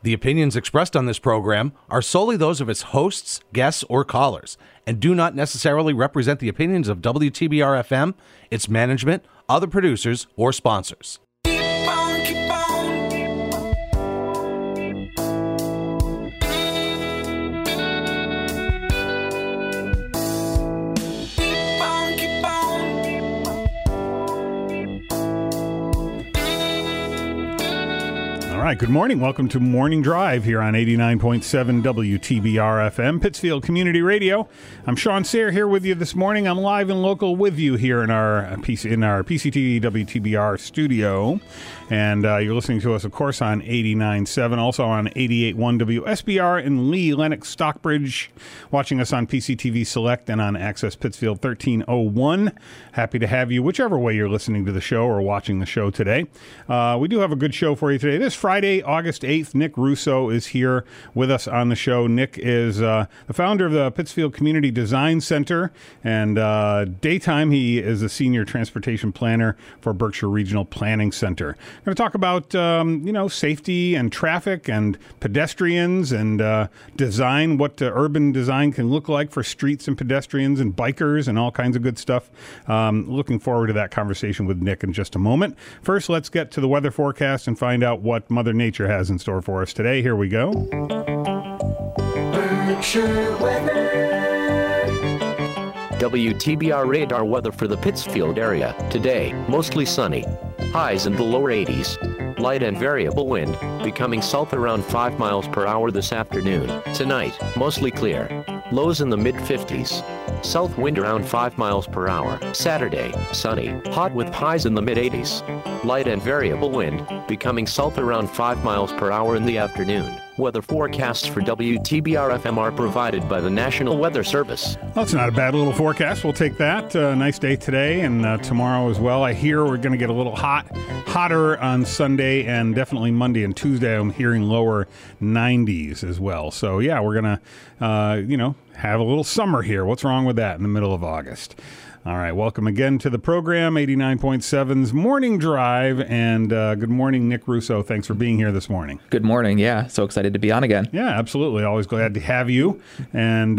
The opinions expressed on this program are solely those of its hosts, guests, or callers, and do not necessarily represent the opinions of WTBR-FM, its management, other producers, or sponsors. All right, good morning. Welcome to Morning Drive here on 89.7 WTBR-FM, Pittsfield Community Radio. I'm Sean Sayre here with you this morning. I'm live and local with you here in our PCTV WTBR studio. And you're listening to us, of course, on 89.7, also on 88.1 WSBR in Lee, Lenox, Stockbridge, watching us on PCTV Select and on Access Pittsfield 1301. Happy to have you, whichever way you're listening to the show or watching the show today. We do have a good show for you today. This Friday, August 8th, Nick Russo is here with us on the show. Nick is the founder of the Pittsfield Community Design Center, and daytime he is a senior transportation planner for Berkshire Regional Planning Center. We're going to talk about, safety and traffic and pedestrians and design, what urban design can look like for streets and pedestrians and bikers and all kinds of good stuff. Looking forward to that conversation with Nick in just a moment. First, let's get to the weather forecast and find out what Mother Nature has in store for us today. Here we go. Berkshire weather. WTBR radar weather for the Pittsfield area. Today, mostly sunny. Highs in the lower 80s. Light and variable wind, becoming south around 5 miles per hour this afternoon. Tonight, mostly clear. Lows in the mid-50s. South wind around 5 miles per hour. Saturday, sunny, hot with highs in the mid-80s. Light and variable wind, becoming south around 5 miles per hour in the afternoon. Weather forecasts for WTBR-FM are provided by the National Weather Service. Well, it's not a bad little forecast. We'll take that. Nice day today and tomorrow as well. I hear we're going to get a little hotter on Sunday and definitely Monday and Tuesday. I'm hearing lower 90s as well. So, yeah, we're going to, have a little summer here. What's wrong with that in the middle of August? All right, welcome again to the program, 89.7's Morning Drive, and good morning, Nick Russo. Thanks for being here this morning. Good morning. Yeah, so excited to be on again. Yeah, absolutely. Always glad to have you. And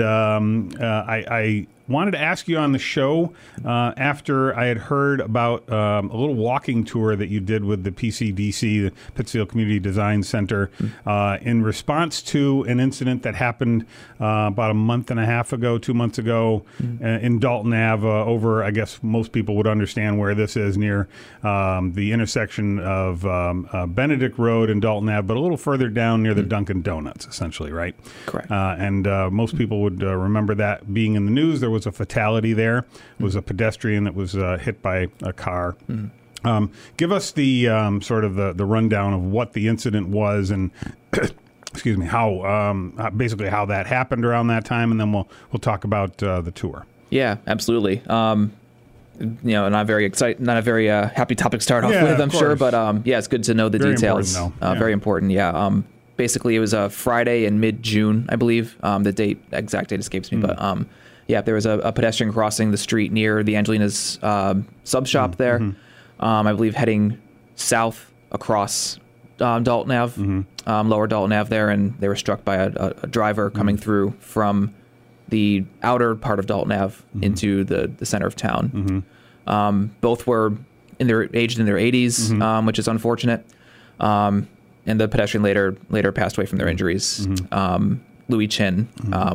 I wanted to ask you on the show after I had heard about a little walking tour that you did with the PCDC, the Pittsfield Community Design Center, in response to an incident that happened about a month and a half ago, 2 months ago, in Dalton Ave, over, I guess most people would understand where this is, near the intersection of Benedict Road and Dalton Ave, but a little further down near the Dunkin' Donuts, essentially, right? Correct. And most people would remember that being in the news. There was a fatality there. It was a pedestrian that was hit by a car. Give us the sort of the rundown of what the incident was and excuse me, how basically how that happened around that time, and then we'll talk about the tour. Yeah, absolutely. Not a very happy topic to start off with, I'm sure, but it's good to know the very details. Important, Very important. Yeah. Basically, it was a Friday in mid-June, I believe. The exact date escapes me, but there was a pedestrian crossing the street near the Angelina's sub shop there. I believe heading south across Dalton Ave, lower Dalton Ave there, and they were struck by a driver coming through from the outer part of Dalton Ave into the center of town. Both were aged in their 80s, which is unfortunate. And the pedestrian later passed away from their injuries. Louis Chin,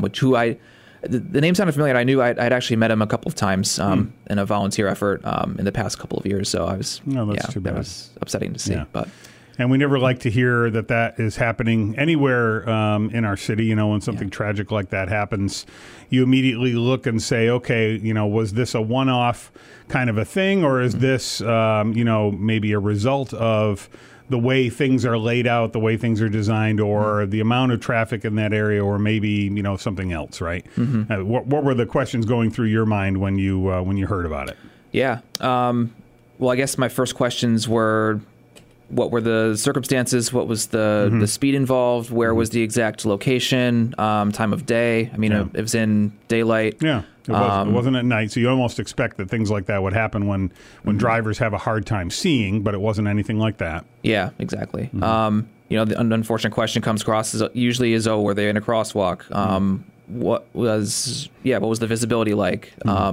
the name sounded familiar. I knew I'd actually met him a couple of times in a volunteer effort in the past couple of years. So I was, too bad. That was upsetting to see. Yeah. But And we never like to hear that is happening anywhere in our city. When something tragic like that happens, you immediately look and say, okay, was this a one-off kind of a thing, or is this, maybe a result of the way things are laid out, the way things are designed, or the amount of traffic in that area, or maybe, something else, right? What were the questions going through your mind when you heard about it? Yeah. Well, I guess my first questions were, what were the circumstances? What was the speed involved? Where was the exact location, time of day? I mean, it was in daylight. Yeah, it wasn't at night. So you almost expect that things like that would happen when drivers have a hard time seeing, but it wasn't anything like that. Yeah, exactly. the unfortunate question comes across usually is, were they in a crosswalk? What was the visibility like?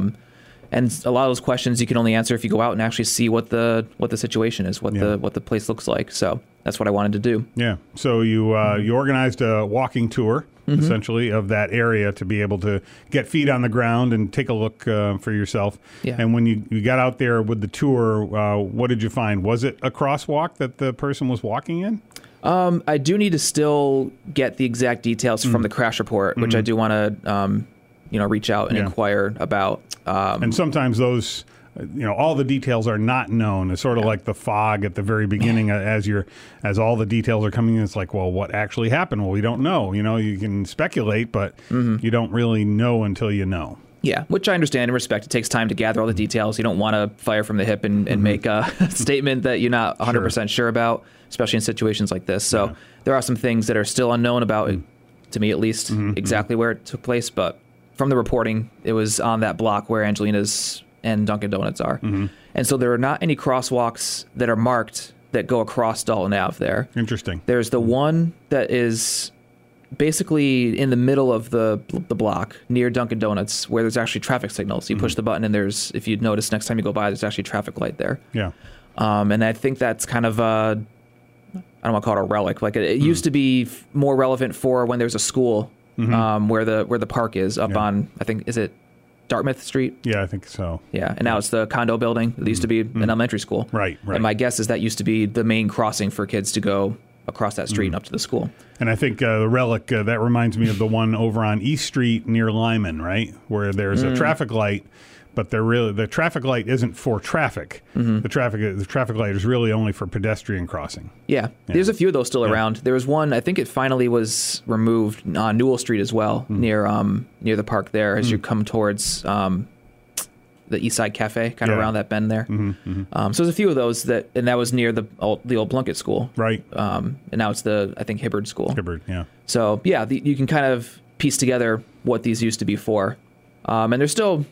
And a lot of those questions you can only answer if you go out and actually see what the situation is, what the place looks like. So that's what I wanted to do. Yeah. So you organized a walking tour, essentially, of that area to be able to get feet on the ground and take a look for yourself. Yeah. And when you got out there with the tour, what did you find? Was it a crosswalk that the person was walking in? I do need to still get the exact details from the crash report, which I do want to reach out and inquire about. And sometimes those, all the details are not known. It's sort of like the fog at the very beginning as all the details are coming in. It's like, well, what actually happened? Well, we don't know. You can speculate, but you don't really know until you know. Yeah, which I understand and respect. It takes time to gather all the details. You don't want to fire from the hip and make a statement that you're not 100% sure about, especially in situations like this. So there are some things that are still unknown about, to me at least, exactly where it took place. But from the reporting, it was on that block where Angelina's and Dunkin' Donuts are. And so there are not any crosswalks that are marked that go across Dalton Ave there. Interesting. There's the one that is basically in the middle of the block near Dunkin' Donuts where there's actually traffic signals. You push the button and if you notice next time you go by, there's actually a traffic light there. Yeah. And I think that's kind of I don't want to call it a relic. Like it used to be more relevant for when there's a school where the park is up on, I think, is it Dartmouth Street? Yeah, I think so. Yeah, and now it's the condo building. It used to be an elementary school. Right. And my guess is that used to be the main crossing for kids to go across that street and up to the school. And I think the relic, that reminds me of the one over on East Street near Lyman, right? Where there's a traffic light, but the traffic light isn't for traffic. The traffic light is really only for pedestrian crossing. Yeah. There's a few of those still around. There was one, I think it finally was removed on Newell Street as well, near the park there as you come towards the East Side Cafe, kind of around that bend there. So there's a few of those and that was near the old Plunkett School. Right. And now it's I think Hibbard School. Hibbard, yeah. So, yeah, you can kind of piece together what these used to be for. And there's still,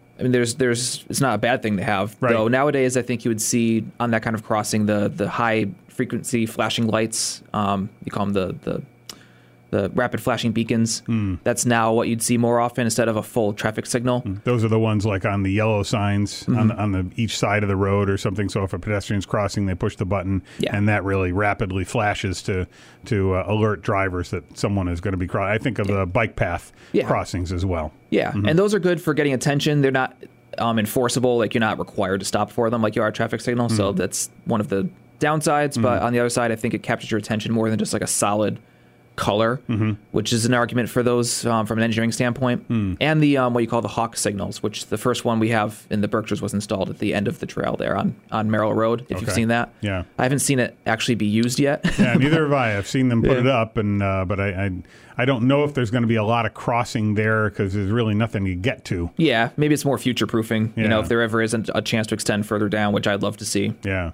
it's not a bad thing to have. Right. Though nowadays, I think you would see on that kind of crossing the high frequency flashing lights. You call them the rapid flashing beacons. That's now what you'd see more often instead of a full traffic signal. Those are the ones like on the yellow signs on the each side of the road or something. So if a pedestrian's crossing, they push the button, and that really rapidly flashes to alert drivers that someone is going to be crossing. I think of the bike path crossings as well. Yeah, and those are good for getting attention. They're not enforceable. Like you're not required to stop for them like you are a traffic signal. So that's one of the downsides. But on the other side, I think it captures your attention more than just like a solid color, which is an argument for those from an engineering standpoint, and the what you call the hawk signals, which the first one we have in the Berkshires was installed at the end of the trail there on Merrill Road, if you've seen that. Yeah. I haven't seen it actually be used yet. Yeah, neither have I. I've seen them put it up, and but I don't know if there's going to be a lot of crossing there because there's really nothing to get to. Yeah, maybe it's more future-proofing, if there ever isn't a chance to extend further down, which I'd love to see,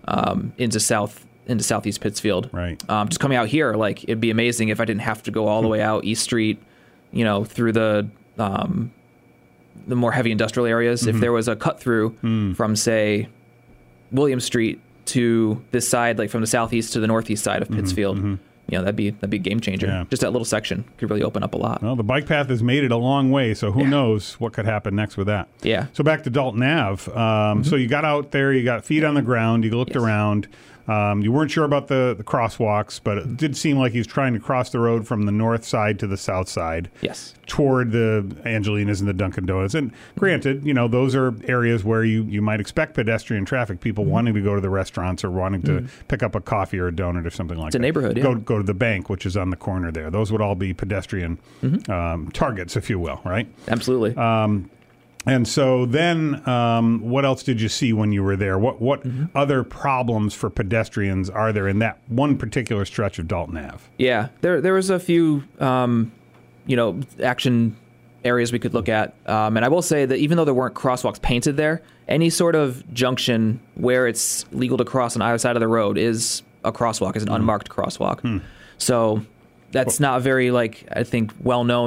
into Southeast Pittsfield. Right. Just coming out here, like it'd be amazing if I didn't have to go all the way out East Street, through the more heavy industrial areas. If there was a cut through from, say, William Street to this side, like from the southeast to the northeast side of Pittsfield, that'd be a game changer. Yeah. Just that little section could really open up a lot. Well, the bike path has made it a long way, so who knows what could happen next with that. Yeah. So back to Dalton Ave. So you got out there, you got feet on the ground, you looked around. You weren't sure about the crosswalks, but it did seem like he was trying to cross the road from the north side to the south side. Yes. Toward the Angelinas and the Dunkin' Donuts. And granted, those are areas where you might expect pedestrian traffic, people wanting to go to the restaurants or wanting to pick up a coffee or a donut or something like that. It's a neighborhood, yeah. Go to the bank, which is on the corner there. Those would all be pedestrian targets, if you will, right? Absolutely. And so then what else did you see when you were there? What other problems for pedestrians are there in that one particular stretch of Dalton Ave? Yeah, there was a few, action areas we could look at. And I will say that even though there weren't crosswalks painted there, any sort of junction where it's legal to cross on either side of the road is a crosswalk, is an unmarked crosswalk. So that's not very, I think, well-known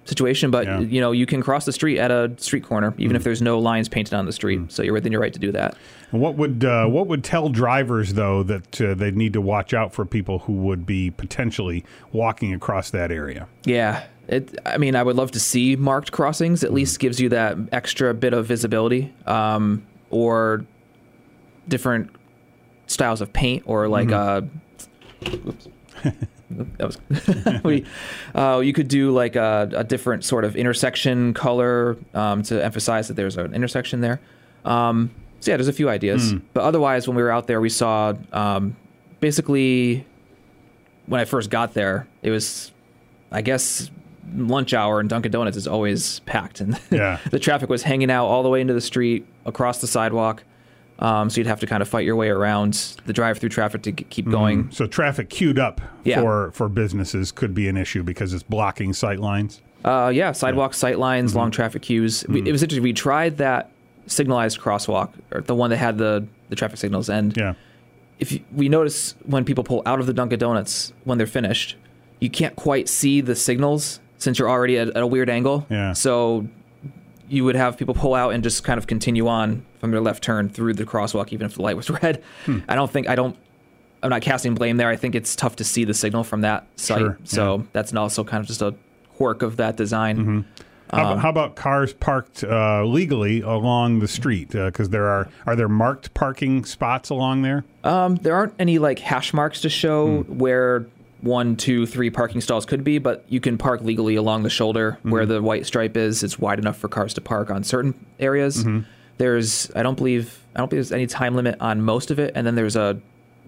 situation, but Yeah. you can cross the street at a street corner, even if there's no lines painted on the street. So you're within your right to do that. What would tell drivers, though, that they'd need to watch out for people who would be potentially walking across that area? Yeah. I would love to see marked crossings. At least gives you that extra bit of visibility, or different styles of paint, or like oops. That was you could do like a different sort of intersection color to emphasize that there's an intersection there. So yeah, there's a few ideas. But otherwise, when we were out there, we saw basically when I first got there, it was, I guess, lunch hour, and Dunkin' Donuts is always packed, and the traffic was hanging out all the way into the street, across the sidewalk. So you'd have to kind of fight your way around the drive-through traffic to keep going. So traffic queued up for businesses could be an issue because it's blocking sight lines? Sidewalk, sight lines, long traffic queues. It was interesting. We tried that signalized crosswalk, or the one that had the traffic signals, and we notice when people pull out of the Dunkin' Donuts, when they're finished, you can't quite see the signals since you're already at a weird angle. Yeah. So you would have people pull out and just kind of continue on from their left turn through the crosswalk, even if the light was red. I'm not casting blame there. I think it's tough to see the signal from that site. Sure, so that's also kind of just a quirk of that design. How about cars parked legally along the street? Because are there marked parking spots along there? There aren't any like hash marks to show where 1, 2, 3 parking stalls could be, but you can park legally along the shoulder where the white stripe is. It's wide enough for cars to park on certain areas. I don't believe there's any time limit on most of it, and then there's a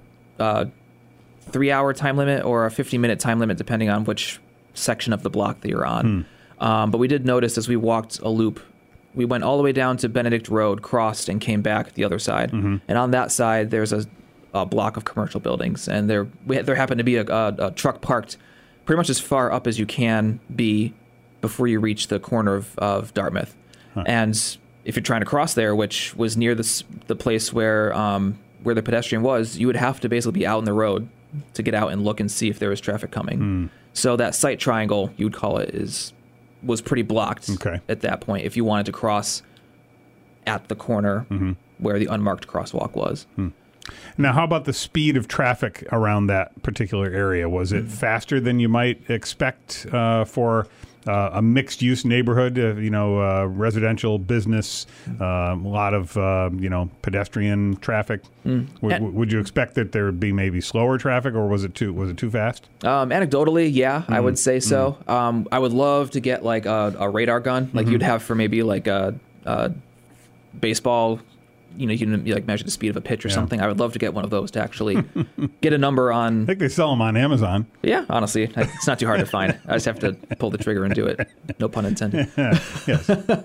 3-hour time limit or a 50-minute time limit depending on which section of the block that you're on. But we did notice as we walked a loop, we went all the way down to Benedict Road, crossed, and came back the other side. And on that side, there's a block of commercial buildings, and there happened to be a truck parked pretty much as far up as you can be before you reach the corner of Dartmouth. And if you're trying to cross there, which was near the place where the pedestrian was, you would have to basically be out in the road to get out and look and see if there was traffic coming. So that sight triangle, you would call it, was pretty blocked at that point if you wanted to cross at the corner where the unmarked crosswalk was. Now, how about the speed of traffic around that particular area? Was it faster than you might expect for a mixed-use neighborhood? Residential, business, a lot of pedestrian traffic. Would you expect that there would be maybe slower traffic, or was it too fast? Anecdotally, yeah, I would say so. I would love to get like a radar gun, like you'd have for maybe like a baseball. You can like measure the speed of a pitch or something. I would love to get one of those to actually get a number on. I think they sell them on Amazon. Yeah, honestly, it's not too hard to find. I just have to pull the trigger and do it. No pun intended. Yes.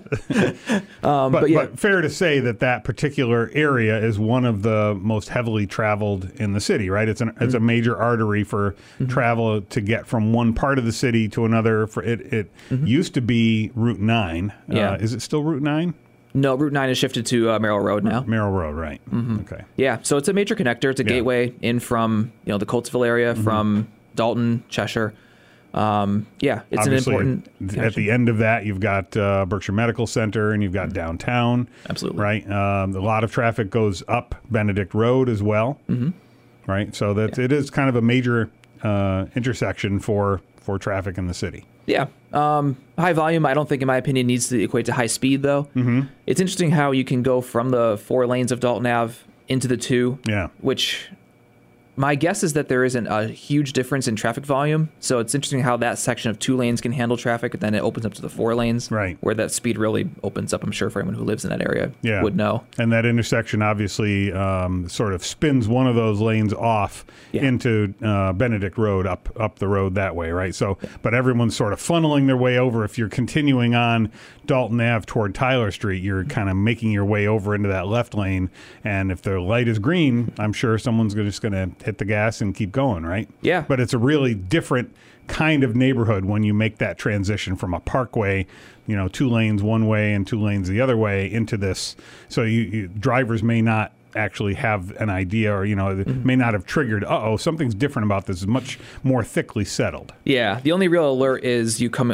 But fair to say that particular area is one of the most heavily traveled in the city, right? It's a major artery for travel to get from one part of the city to another. It used to be Route 9. Is it still Route 9? No, Route 9 is shifted to Merrill Road now. Merrill Road, right. Okay. Yeah, so it's a major connector. It's a gateway in from the Coatesville area, from Dalton, Cheshire. It's obviously an important... At the end of that, you've got Berkshire Medical Center, and you've got downtown. Absolutely. Right? A lot of traffic goes up Benedict Road as well. Right? So that it is kind of a major intersection for traffic in the city. Yeah. High volume, I don't think, in my opinion, needs to equate to high speed, though. It's interesting how you can go from the 4 lanes of Dalton Ave into the 2, which my guess is that there isn't a huge difference in traffic volume. So it's interesting how that section of 2 lanes can handle traffic, and then it opens up to the 4 lanes, right, where that speed really opens up, I'm sure, for anyone who lives in that area would know. And that intersection obviously sort of spins one of those lanes off into Benedict Road, up the road that way, right? So, but everyone's sort of funneling their way over. If you're continuing on Dalton Ave toward Tyler Street, you're kind of making your way over into that left lane, and if the light is green, I'm sure someone's just going to hit the gas and keep going, right? Yeah. But it's a really different kind of neighborhood when you make that transition from a parkway, 2 lanes one way and 2 lanes the other way, into this. So you drivers may not actually have an idea, or may not have triggered, something's different about this. It's much more thickly settled. Yeah, the only real alert is you come up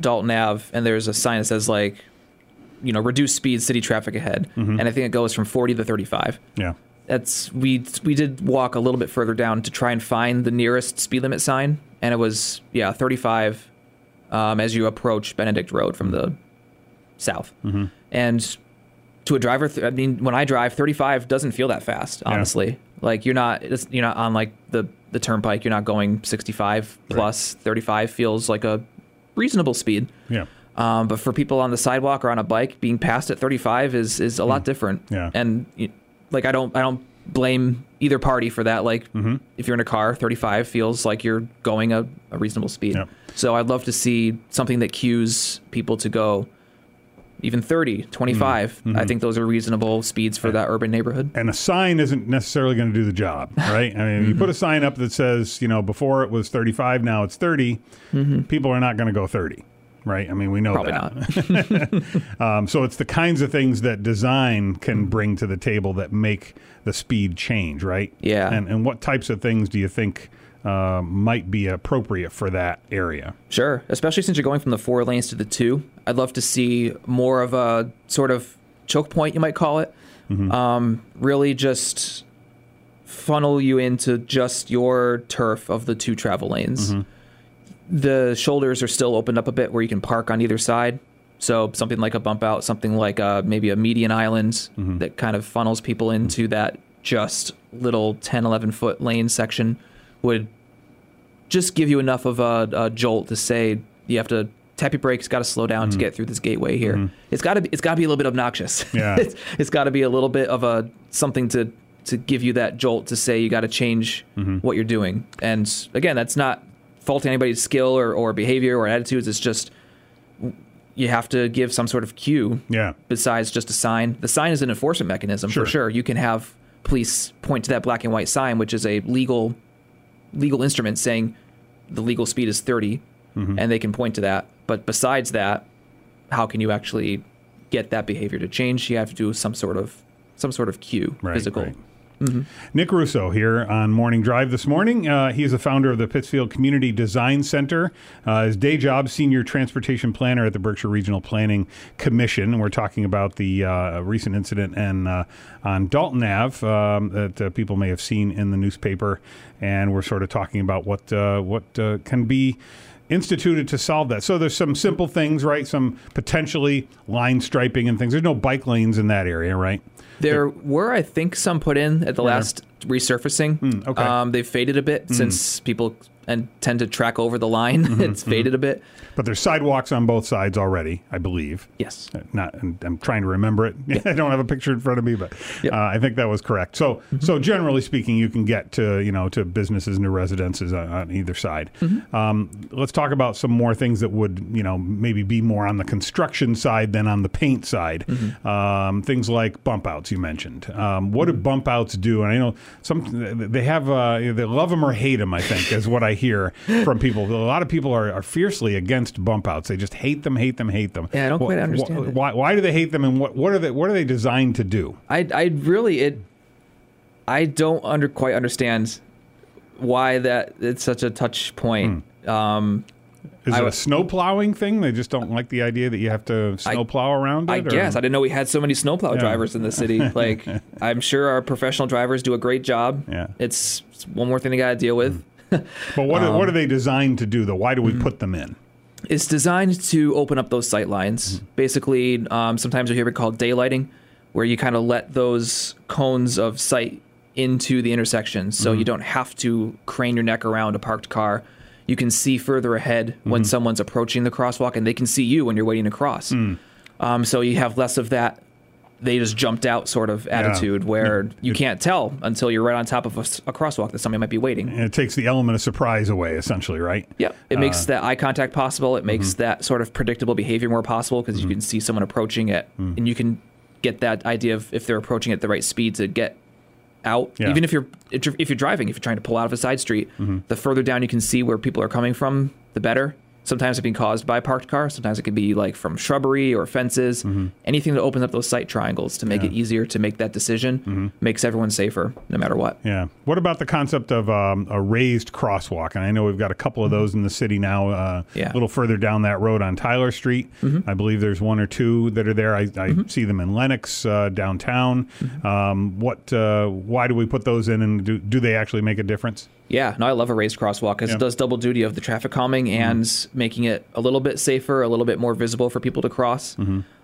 Dalton Ave, and there's a sign that says like, reduce speed, city traffic ahead, and I think it goes from 40 to 35. Yeah. We did walk a little bit further down to try and find the nearest speed limit sign, and it was 35 as you approach Benedict Road from the south. And to a driver, when I drive, 35 doesn't feel that fast, honestly. Yeah. Like you're not on like the turnpike. You're not going 65 plus. 35 feels like a reasonable speed. Yeah. But for people on the sidewalk or on a bike, being passed at 35 is a lot different. Yeah. And like I don't blame either party for that. Like if you're in a car, 35 feels like you're going a reasonable speed. Yep. So I'd love to see something that cues people to go even 30, 25. I think those are reasonable speeds for that urban neighborhood. And a sign isn't necessarily going to do the job, right? I mean, you put a sign up that says, before it was 35, now it's 30. People are not going to go 30, right? I mean, we know Probably that. Not. So it's the kinds of things that design can bring to the table that make the speed change, right? Yeah. And what types of things do you think might be appropriate for that area? Sure, especially since you're going from the 4 lanes to the 2. I'd love to see more of a sort of choke point, you might call it. Really just funnel you into just your turf of the 2 travel lanes. The shoulders are still opened up a bit where you can park on either side. So something like a bump out, something like maybe a median island that kind of funnels people into that just little 10, 11-foot lane section would just give you enough of a jolt to say you have to tap your brakes, got to slow down to get through this gateway here. It's got to be a little bit obnoxious. Yeah. it's got to be a little bit of something to give you that jolt to say you got to change what you're doing. And again, that's not faulting anybody's skill or behavior or attitudes. It's just you have to give some sort of cue besides just a sign. The sign is an enforcement mechanism for sure. You can have police point to that black and white sign, which is a legal instrument saying the legal speed is 30, and they can point to that. But besides that, how can you actually get that behavior to change? You have to do some sort of cue, physical. Right. Nick Russo here on Morning Drive this morning. He's the founder of the Pittsfield Community Design Center. His day job, senior transportation planner at the Berkshire Regional Planning Commission. We're talking about the recent incident on Dalton Ave that people may have seen in the newspaper, and we're sort of talking about what can be instituted to solve that. So there's some simple things, right? Some potentially line striping and things. There's no bike lanes in that area, right? There were, I think, some put in at the last resurfacing. Okay. They've faded a bit since people tend to track over the line. It's faded a bit. But there's sidewalks on both sides already, I believe. Yes. I'm trying to remember it. Yeah. I don't have a picture in front of me, but I think that was correct. So generally speaking, you can get to businesses and to residences on either side. Let's talk about some more things that would maybe be more on the construction side than on the paint side. Things like bump outs you mentioned. What do bump outs do? And I know they have they love them or hate them, I think, is what I hear from people. A lot of people are fiercely against bump outs. They just hate them. Yeah, I don't quite understand it. Why do they hate them, and what are they designed to do? I don't quite understand why that it's such a touch point. Is it a snow plowing thing? They just don't like the idea that you have to snow plow around it? I guess. I didn't know we had so many snowplow drivers in the city. Like, I'm sure our professional drivers do a great job. Yeah. It's one more thing they got to deal with. But what are they designed to do, though? Why do we put them in? It's designed to open up those sight lines. Basically, sometimes you hear it called daylighting, where you kind of let those cones of sight into the intersection, so you don't have to crane your neck around a parked car. You can see further ahead when someone's approaching the crosswalk, and they can see you when you're waiting to cross. So you have less of that they just jumped out sort of attitude where you can't tell until you're right on top of a crosswalk that somebody might be waiting. And it takes the element of surprise away, essentially, right? Yeah. It makes that eye contact possible. It makes that sort of predictable behavior more possible because you can see someone approaching it and you can get that idea of if they're approaching at the right speed to get out. Yeah. Even if you're driving, if you're trying to pull out of a side street, the further down you can see where people are coming from, the better. Sometimes it can be caused by parked cars. Sometimes it could be like from shrubbery or fences. Anything that opens up those sight triangles to make it easier to make that decision makes everyone safer no matter what. Yeah. What about the concept of a raised crosswalk? And I know we've got a couple of those in the city now, a little further down that road on Tyler Street. I believe there's one or two that are there. I see them in Lenox, downtown. Why do we put those in, and do they actually make a difference? Yeah, no, I love a raised crosswalk because it does double duty of the traffic calming and making it a little bit safer, a little bit more visible for people to cross.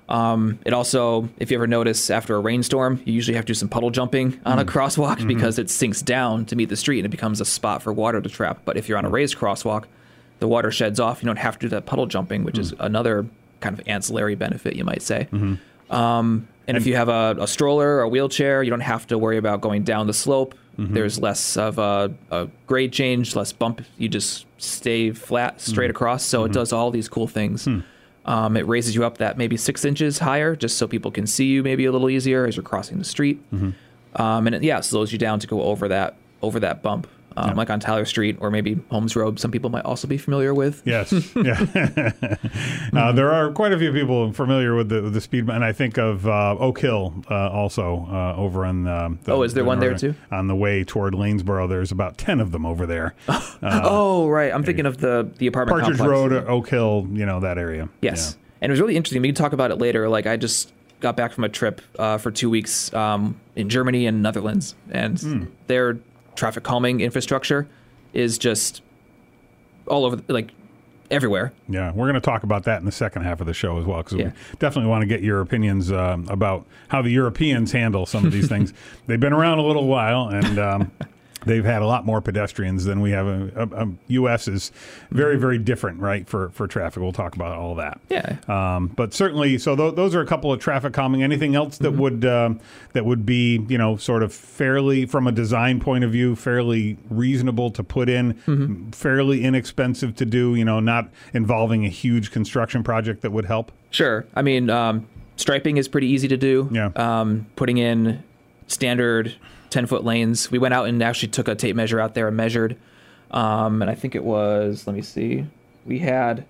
It also, if you ever notice, after a rainstorm, you usually have to do some puddle jumping on a crosswalk because it sinks down to meet the street and it becomes a spot for water to trap. But if you're on a raised crosswalk, the water sheds off. You don't have to do that puddle jumping, which is another kind of ancillary benefit, you might say. And if you have a stroller or a wheelchair, you don't have to worry about going down the slope. There's less of a grade change, less bump. You just stay flat, straight across. So it does all these cool things. It raises you up that maybe 6 inches higher, just so people can see you maybe a little easier as you're crossing the street. And it slows you down to go over that bump. Like on Tyler Street or maybe Holmes Road, some people might also be familiar with. Yes, yeah. There are quite a few people familiar with the speed, and I think of Oak Hill also over on. Is there one there too? On the way toward Lanesboro, there's about 10 of them over there. Right. I'm thinking of the apartment Partridge complex. Road, Oak Hill, that area. Yes, and it was really interesting. We can talk about it later. Like I just got back from a trip for 2 weeks in Germany and Netherlands, and their traffic calming infrastructure is just all over, like everywhere. Yeah, we're going to talk about that in the second half of the show as well, because we definitely want to get your opinions about how the Europeans handle some of these things. They've been around a little while, and they've had a lot more pedestrians than we have. U.S. is very, very different, right, for traffic. We'll talk about all that. Yeah. But certainly, so those are a couple of traffic calming. Anything else that would be, sort of fairly, from a design point of view, fairly reasonable to put in, fairly inexpensive to do, not involving a huge construction project that would help? Sure. I mean, striping is pretty easy to do. Yeah. Putting in standard 10-foot lanes. We went out and actually took a tape measure out there and measured. And I think it was, let me see, we had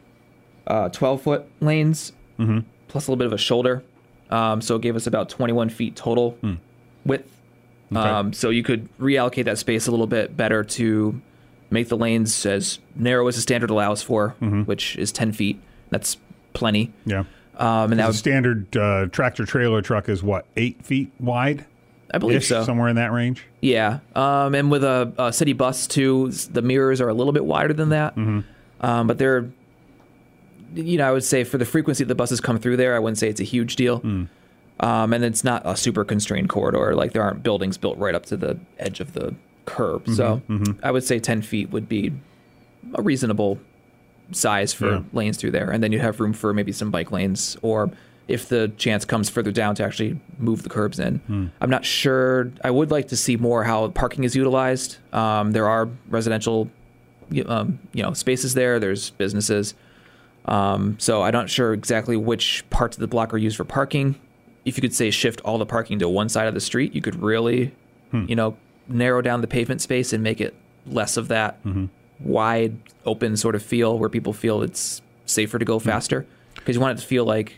12-foot lanes plus a little bit of a shoulder. So it gave us about 21 feet total width. Okay. So you could reallocate that space a little bit better to make the lanes as narrow as the standard allows for, which is 10 feet. That's plenty. Yeah. And that the standard tractor trailer truck is what, 8 feet wide? I believe so. Somewhere in that range? Yeah. And with a city bus, too, the mirrors are a little bit wider than that. But they're, I would say for the frequency that the buses come through there, I wouldn't say it's a huge deal. And it's not a super constrained corridor. Like there aren't buildings built right up to the edge of the curb. So I would say 10 feet would be a reasonable size for lanes through there. And then you'd have room for maybe some bike lanes, or if the chance comes further down, to actually move the curbs in. I'm not sure. I would like to see more how parking is utilized. There are residential, spaces there. There's businesses. So I'm not sure exactly which parts of the block are used for parking. If you could say shift all the parking to one side of the street, you could really, narrow down the pavement space and make it less of that wide open sort of feel where people feel it's safer to go faster, because you want it to feel like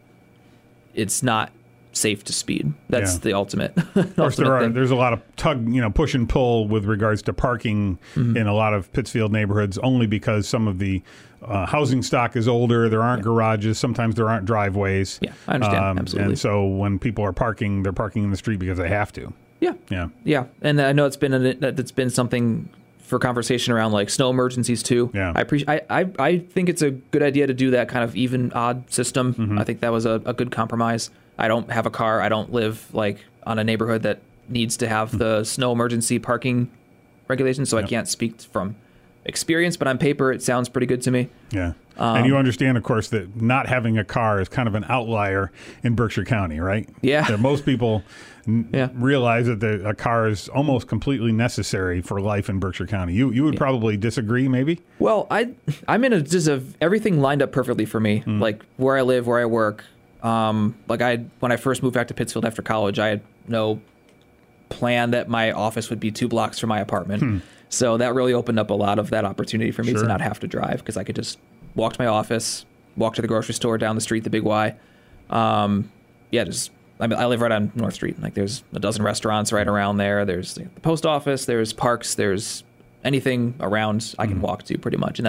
it's not safe to speed. That's the ultimate. Of course, there's a lot of push and pull with regards to parking in a lot of Pittsfield neighborhoods, only because some of the housing stock is older. There aren't garages. Sometimes there aren't driveways. Yeah, I understand. Absolutely. And so when people are parking, they're parking in the street because they have to. Yeah. And I know it's been something for conversation around like snow emergencies too. Yeah. I think it's a good idea to do that kind of even odd system. I think that was a good compromise. I don't have a car. I don't live like on a neighborhood that needs to have the snow emergency parking regulations, so I can't speak from experience, but on paper it sounds pretty good to me. Yeah. And you understand, of course, that not having a car is kind of an outlier in Berkshire County, right? Yeah. That most people realize that a car is almost completely necessary for life in Berkshire County. You would probably disagree, maybe? Well, I'm in everything lined up perfectly for me. Like where I live, where I work. When I first moved back to Pittsfield after college, I had no plan that my office would be 2 blocks from my apartment. So that really opened up a lot of that opportunity for me Sure. to not have to drive, because I could just walk to my office, walk to the grocery store down the street, the Big Y. I live right on North Street. Like, there's a dozen restaurants right around there. There's the post office. There's parks. There's anything around I can walk to pretty much. And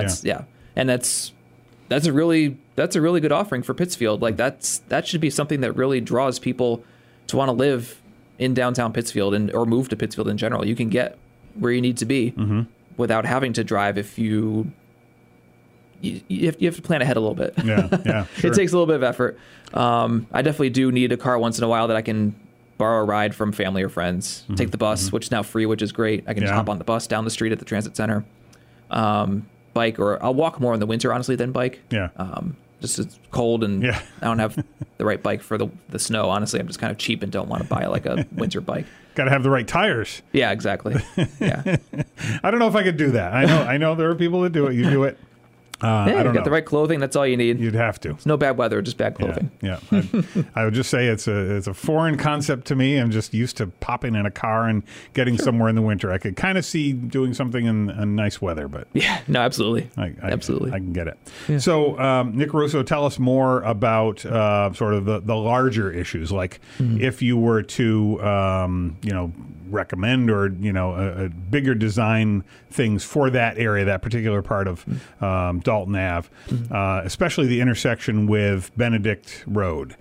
that's a really good offering for Pittsfield. Like, that should be something that really draws people to want to live in downtown Pittsfield or move to Pittsfield in general. You can get where you need to be without having to drive if you have to plan ahead a little bit. Yeah, sure. It takes a little bit of effort. I definitely do need a car once in a while that I can borrow a ride from family or friends. Take the bus, which is now free, which is great. I can just hop on the bus down the street at the transit center. Bike, or I'll walk more in the winter, honestly, than bike. Yeah. Just it's cold, and I don't have the right bike for the snow. Honestly, I'm just kind of cheap and don't want to buy like a winter bike. Got to have the right tires. Yeah, exactly. Yeah. I don't know if I could do that. I know there are people that do it. You do it. I don't got know. the right clothing. That's all you need. You'd have to. It's no bad weather, just bad clothing. Yeah. I would just say it's a foreign concept to me. I'm just used to popping in a car and getting somewhere in the winter. I could kind of see doing something in nice weather, but yeah, no, absolutely. Absolutely. I can get it. Yeah. So, Nick Russo, tell us more about sort of the larger issues. Like if you were to, recommend or, a bigger design things for that area, that particular part of Dalton Ave, especially the intersection with Benedict Road.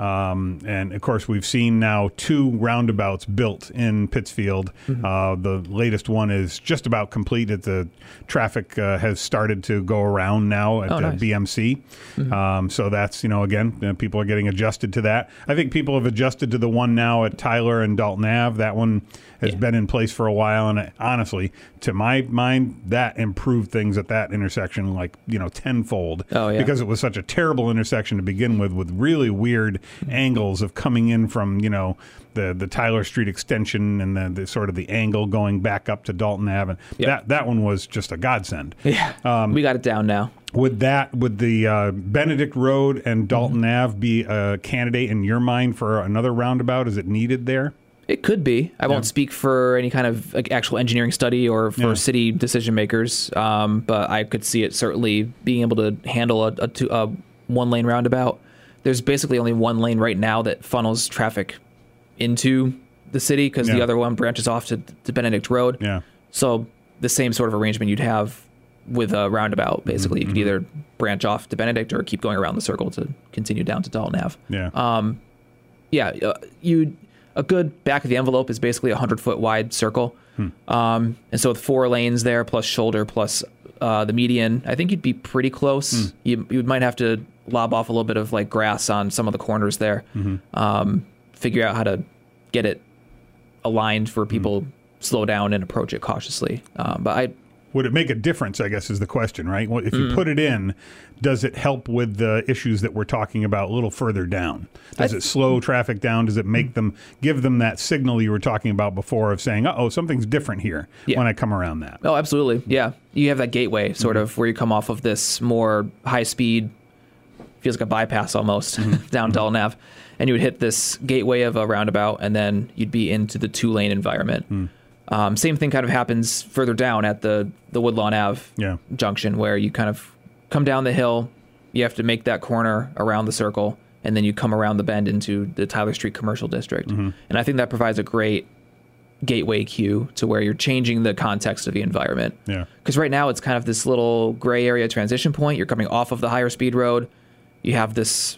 And of course, we've seen now 2 roundabouts built in Pittsfield. The latest one is just about complete. The traffic has started to go around now at nice. BMC. So that's, again, people are getting adjusted to that. I think people have adjusted to the one now at Tyler and Dalton Ave. That one has been in place for a while. And honestly, to my mind, that improved things at that intersection like, tenfold. Oh, yeah. Because it was such a terrible intersection to begin with really weird angles of coming in from, the Tyler Street extension and the sort of the angle going back up to Dalton Ave. That one was just a godsend. Yeah. We got it down now. Would the Benedict Road and Dalton Ave be a candidate in your mind for another roundabout? Is it needed there? It could be. I won't speak for any kind of actual engineering study or for city decision makers, but I could see it certainly being able to handle a one-lane roundabout. There's basically only one lane right now that funnels traffic into the city because the other one branches off to Benedict Road. Yeah. So the same sort of arrangement you'd have with a roundabout. Basically, you could either branch off to Benedict or keep going around the circle to continue down to Dalton Ave. Yeah. A good back of the envelope is basically a 100-foot wide circle. And so with 4 lanes there, plus shoulder, plus the median, I think you'd be pretty close. You might have to lob off a little bit of like grass on some of the corners there. Figure out how to get it aligned for people slow down and approach it cautiously. Would it make a difference, I guess, is the question, right? Well, if you put it in, does it help with the issues that we're talking about a little further down? Does it slow traffic down? Does it make them, give them that signal you were talking about before of saying, something's different here when I come around that? Oh, absolutely. Yeah. You have that gateway sort of where you come off of this more high speed, feels like a bypass almost down Dalton Ave. And you would hit this gateway of a roundabout and then you'd be into the 2-lane environment. Same thing kind of happens further down at the Woodlawn Ave junction where you kind of come down the hill, you have to make that corner around the circle, and then you come around the bend into the Tyler Street Commercial District. And I think that provides a great gateway cue to where you're changing the context of the environment. Because right now it's kind of this little gray area transition point. You're coming off of the higher speed road. You have this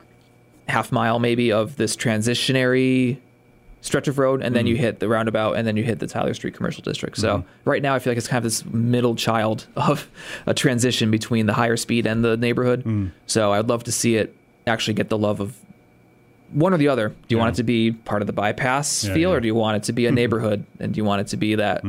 half mile maybe of this transitionary stretch of road, and then you hit the roundabout, and then you hit the Tyler Street Commercial District. So right now I feel like it's kind of this middle child of a transition between the higher speed and the neighborhood. So I'd love to see it actually get the love of one or the other. Do you want it to be part of the bypass feel, or do you want it to be a neighborhood, and do you want it to be that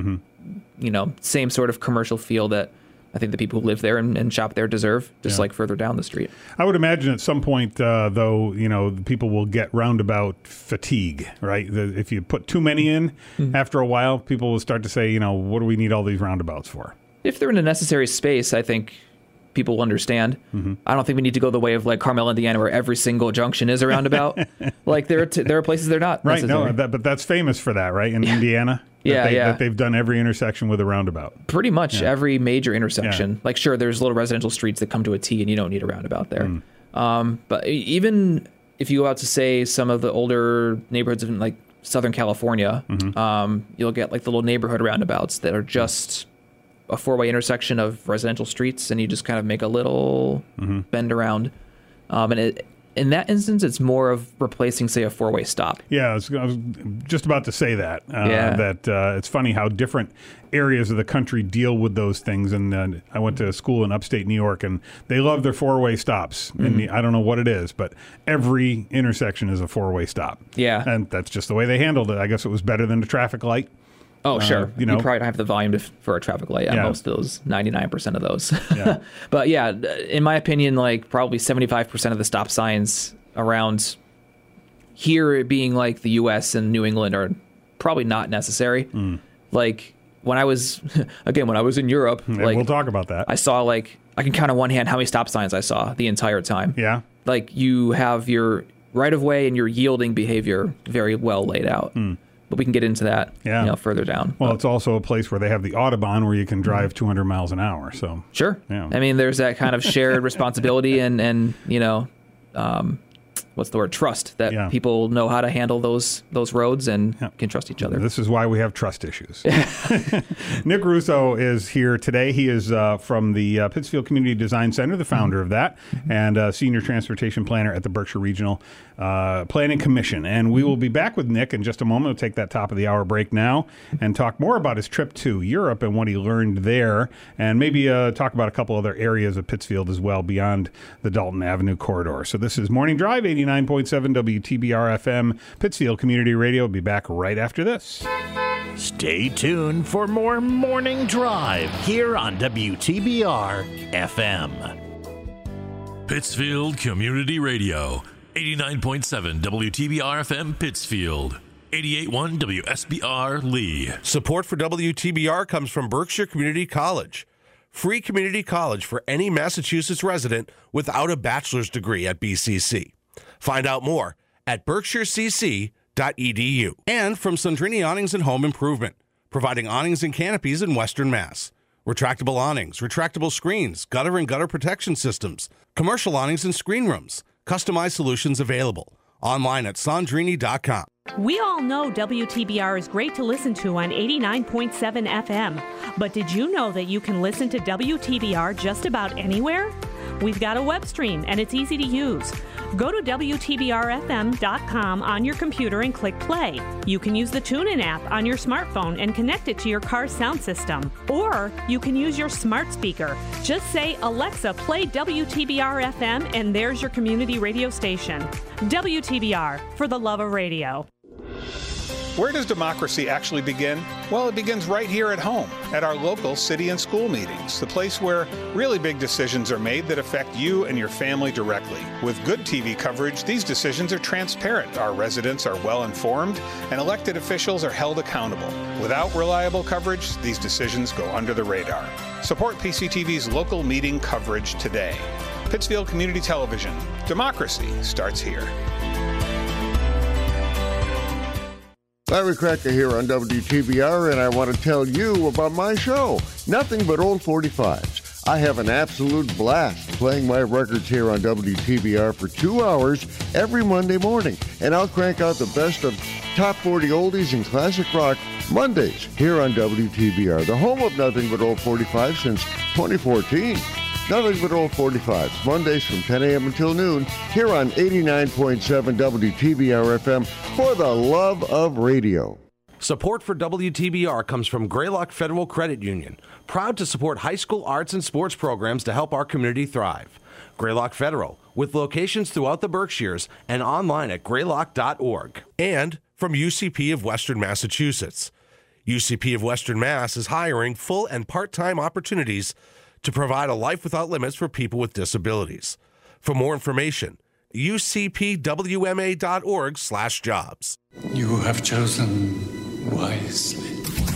same sort of commercial feel that I think the people who live there and shop there deserve, just like further down the street. I would imagine at some point, though, people will get roundabout fatigue, right? If you put too many in, after a while, people will start to say, what do we need all these roundabouts for? If they're in a necessary space, I think people will understand. I don't think we need to go the way of like Carmel, Indiana, where every single junction is a roundabout. Like there are places they're not. Right. Necessary. No, but that's famous for that, right? In Indiana. That they've done every intersection with a roundabout. Pretty much every major intersection. Like, sure, there's little residential streets that come to a T and you don't need a roundabout there. But even if you go out to, say, some of the older neighborhoods in, like, Southern California, you'll get, like, the little neighborhood roundabouts that are just a four-way intersection of residential streets, and you just kind of make a little bend around. In that instance, it's more of replacing, say, a four-way stop. Yeah, I was just about to say that. That it's funny how different areas of the country deal with those things. And I went to a school in upstate New York, and they love their four-way stops. And I don't know what it is, but every intersection is a four-way stop. Yeah. And that's just the way they handled it. I guess it was better than a traffic light. Oh, sure. You probably don't have the volume for a traffic light on most of those, 99% of those. But yeah, in my opinion, like probably 75% of the stop signs around here being like the U.S. and New England are probably not necessary. Like when I was in Europe, like we'll talk about that. I saw I can count on one hand how many stop signs I saw the entire time. Yeah. Like you have your right of way and your yielding behavior very well laid out. But we can get into that further down. Well, it's also a place where they have the Autobahn where you can drive 200 miles an hour. So sure. Yeah. I mean, there's that kind of shared responsibility and what's the word? Trust that people know how to handle those roads and can trust each other. This is why we have trust issues. Nick Russo is here today. He is from the Pittsfield Community Design Center, the founder of that, and senior transportation planner at the Berkshire Regional Planning Commission. And we will be back with Nick in just a moment. We'll take that top of the hour break now and talk more about his trip to Europe and what he learned there, and maybe talk about a couple other areas of Pittsfield as well beyond the Dalton Avenue corridor. So this is Morning Drive, 89.7 WTBR FM, Pittsfield Community Radio. We'll be back right after this. Stay tuned for more Morning Drive here on WTBR FM. Pittsfield Community Radio, 89.7 WTBR FM Pittsfield, 88.1 WSBR Lee. Support for WTBR comes from Berkshire Community College. Free community college for any Massachusetts resident without a bachelor's degree at BCC. Find out more at berkshirecc.edu. And from Sandrini Awnings and Home Improvement, providing awnings and canopies in Western Mass. Retractable awnings, retractable screens, gutter and gutter protection systems, commercial awnings and screen rooms, customized solutions available. Online at Sandrini.com. We all know WTBR is great to listen to on 89.7 FM. But did you know that you can listen to WTBR just about anywhere? We've got a web stream, and it's easy to use. Go to WTBRFM.com on your computer and click play. You can use the TuneIn app on your smartphone and connect it to your car's sound system. Or you can use your smart speaker. Just say, Alexa, play WTBR FM, and there's your community radio station. WTBR, for the love of radio. Where does democracy actually begin? Well, it begins right here at home, at our local city and school meetings, the place where really big decisions are made that affect you and your family directly. With good TV coverage, these decisions are transparent, our residents are well informed, and elected officials are held accountable. Without reliable coverage, these decisions go under the radar. Support PCTV's local meeting coverage today. Pittsfield Community Television. Democracy starts here. Larry Cracker here on WTBR, and I want to tell you about my show, Nothing But Old 45s. I have an absolute blast playing my records here on WTBR for 2 hours every Monday morning, and I'll crank out the best of top 40 oldies and classic rock Mondays here on WTBR, the home of Nothing But Old 45 since 2014. Nothing But Old 45s, Mondays from 10 a.m. until noon, here on 89.7 WTBR FM, for the love of radio. Support for WTBR comes from Greylock Federal Credit Union, proud to support high school arts and sports programs to help our community thrive. Greylock Federal, with locations throughout the Berkshires and online at greylock.org. And from UCP of Western Massachusetts. UCP of Western Mass is hiring full and part-time opportunities to provide a life without limits for people with disabilities. For more information, ucpwma.org/jobs. You have chosen wisely.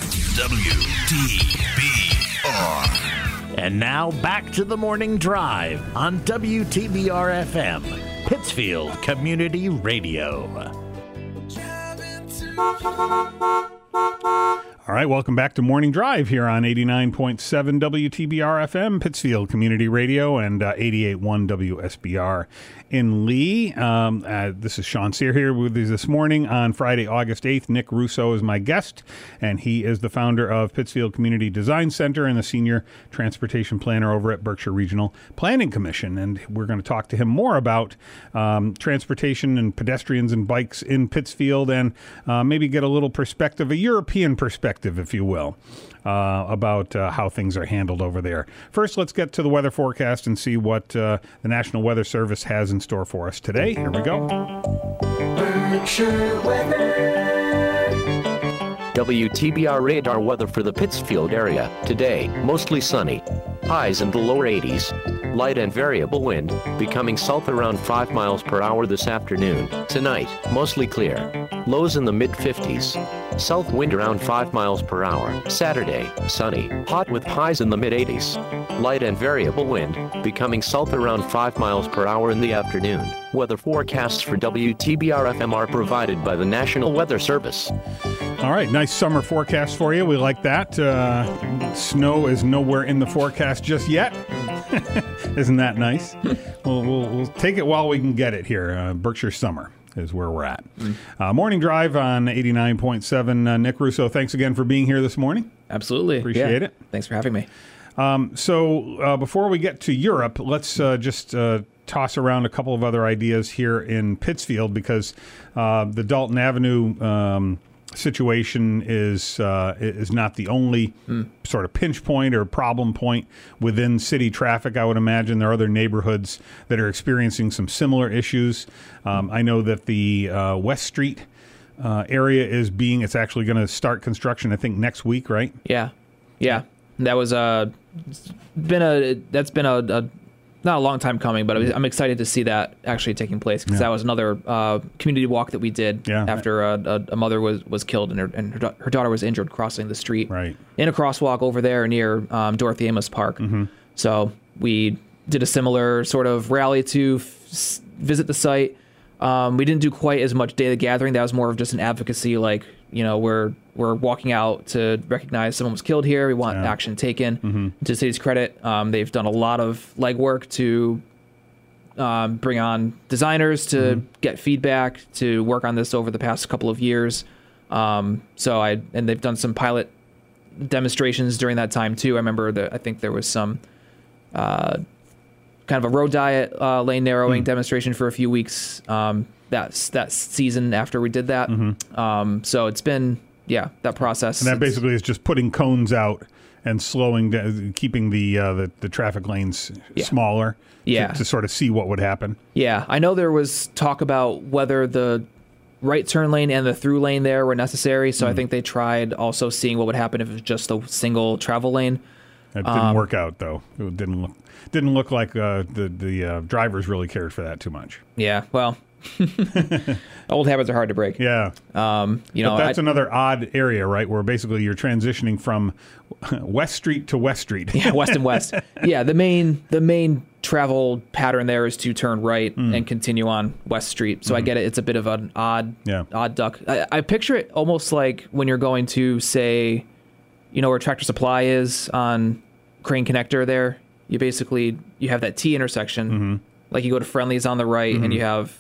WTBR. And now back to the Morning Drive on WTBR FM, Pittsfield Community Radio. All right, welcome back to Morning Drive here on 89.7 WTBR FM, Pittsfield Community Radio, and 88.1 WSBR in Lee. This is Sean Sear here with you this morning on Friday, August 8th. Nick Russo is my guest, and he is the founder of Pittsfield Community Design Center and the senior transportation planner over at Berkshire Regional Planning Commission. And we're going to talk to him more about transportation and pedestrians and bikes in Pittsfield, and maybe get a little perspective, a European perspective, if you will, about how things are handled over there. First, let's get to the weather forecast and see what the National Weather Service has in store for us today. Here we go. Berkshire weather. WTBR radar weather for the Pittsfield area. Today, mostly sunny. Highs in the lower 80s. Light and variable wind, becoming south around 5 miles per hour this afternoon. Tonight, mostly clear. Lows in the mid-50s. South wind around 5 miles per hour. Saturday, sunny. Hot with highs in the mid-80s. Light and variable wind, becoming south around 5 miles per hour in the afternoon. Weather forecasts for WTBR-FM are provided by the National Weather Service. All right, nice summer forecast for you. We like that. Snow is nowhere in the forecast just yet. Isn't that nice? We'll take it while we can get it here. Berkshire summer is where we're at. Morning Drive on 89.7. Nick Russo, thanks again for being here this morning. Absolutely. Appreciate it. Thanks for having me. So before we get to Europe, let's just toss around a couple of other ideas here in Pittsfield, because the Dalton Avenue situation is not the only sort of pinch point or problem point within city traffic. I would imagine there are other neighborhoods that are experiencing some similar issues. I know that the West Street area it's actually going to start construction, I think, next week, right? Yeah. That was that's been a not a long time coming, but I'm excited to see that actually taking place, because that was another community walk that we did after a mother was killed and her daughter was injured crossing the street in a crosswalk over there near Dorothy Amos Park. So we did a similar sort of rally to visit the site. We didn't do quite as much data gathering. That was more of just an advocacy, like, we're walking out to recognize someone was killed here. We want action taken. To the city's credit, they've done a lot of legwork to bring on designers to get feedback, to work on this over the past couple of years. And they've done some pilot demonstrations during that time too. I remember I think there was some kind of a road diet lane narrowing demonstration for a few weeks that season after we did that. So it's been that process. And that basically is just putting cones out and slowing down, keeping the traffic lanes smaller to sort of see what would happen. Yeah, I know there was talk about whether the right turn lane and the through lane there were necessary, so I think they tried also seeing what would happen if it was just a single travel lane. It didn't work out, though. It didn't look like the drivers really cared for that too much. Yeah, well, old habits are hard to break. Yeah. But that's another odd area, right? Where basically you're transitioning from West Street to West Street. Yeah, west and west. Yeah, the main travel pattern there is to turn right and continue on West Street. So I get it. It's a bit of an odd duck. I picture it almost like when you're going to, say, where Tractor Supply is on Crane Connector there. You have that T intersection. Like you go to Friendly's on the right and you have...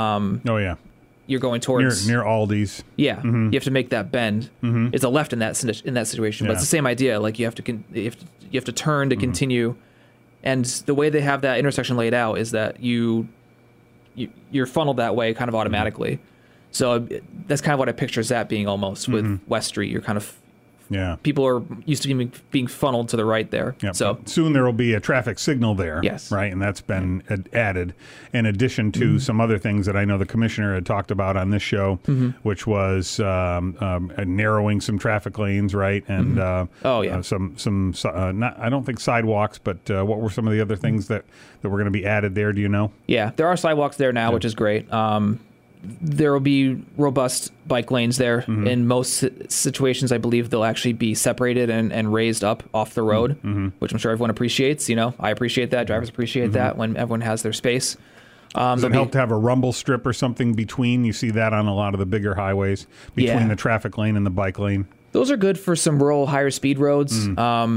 you're going towards near Aldi's. Yeah, you have to make that bend. It's a left in that situation, but it's the same idea. Like you have to turn to continue, and the way they have that intersection laid out is that you're funneled that way kind of automatically. So that's kind of what I picture as that being almost with West Street. You're kind of people are used to being funneled to the right there. Yep. So soon there will be a traffic signal there. Yes. Right, and that's been added in addition to some other things that I know the commissioner had talked about on this show, which was narrowing some traffic lanes, right? And some not, I don't think sidewalks, but what were some of the other things that were going to be added there? Do you know? Yeah, there are sidewalks there now, which is great. There will be robust bike lanes there. In most situations, I believe they'll actually be separated and raised up off the road, which I'm sure everyone appreciates. I appreciate that. Drivers appreciate that when everyone has their space. Does it help to have a rumble strip or something between? You see that on a lot of the bigger highways, between the traffic lane and the bike lane. Those are good for some rural, higher speed roads.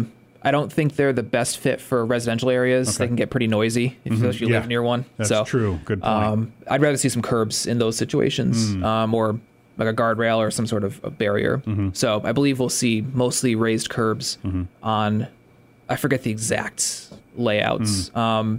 I don't think they're the best fit for residential areas. Okay. They can get pretty noisy if you live near one. That's true. Good point. I'd rather see some curbs in those situations, or like a guardrail or some sort of a barrier. So I believe we'll see mostly raised curbs on, I forget the exact layouts.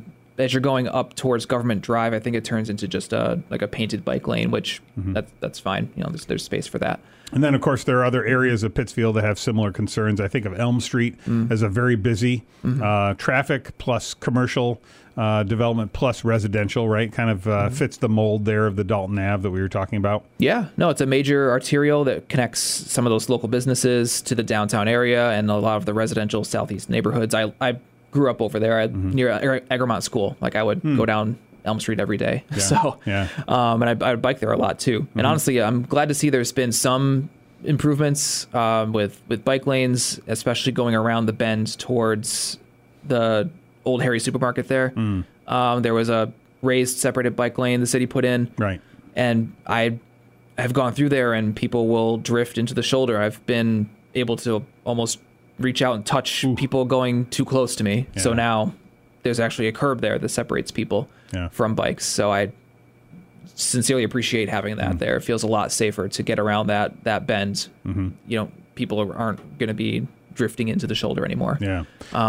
As you're going up towards Government Drive, I think it turns into just like a painted bike lane, which that's fine. You know, there's space for that. And then, of course, there are other areas of Pittsfield that have similar concerns. I think of Elm Street as a very busy traffic plus commercial development plus residential, right? Kind of fits the mold there of the Dalton Ave that we were talking about. Yeah, no, it's a major arterial that connects some of those local businesses to the downtown area and a lot of the residential southeast neighborhoods. I grew up over there near Egremont School. Like I would go down Elm Street every day. Yeah. And I would bike there a lot too. And honestly, I'm glad to see there's been some improvements with bike lanes, especially going around the bend towards the Old Harry Supermarket there. There was a raised separated bike lane the city put in. Right. And I have gone through there and people will drift into the shoulder. I've been able to almost reach out and touch people going too close to me. Yeah. So now there's actually a curb there that separates people from bikes. So I sincerely appreciate having that there. It feels a lot safer to get around that bend. You know, people aren't going to be drifting into the shoulder anymore. Yeah.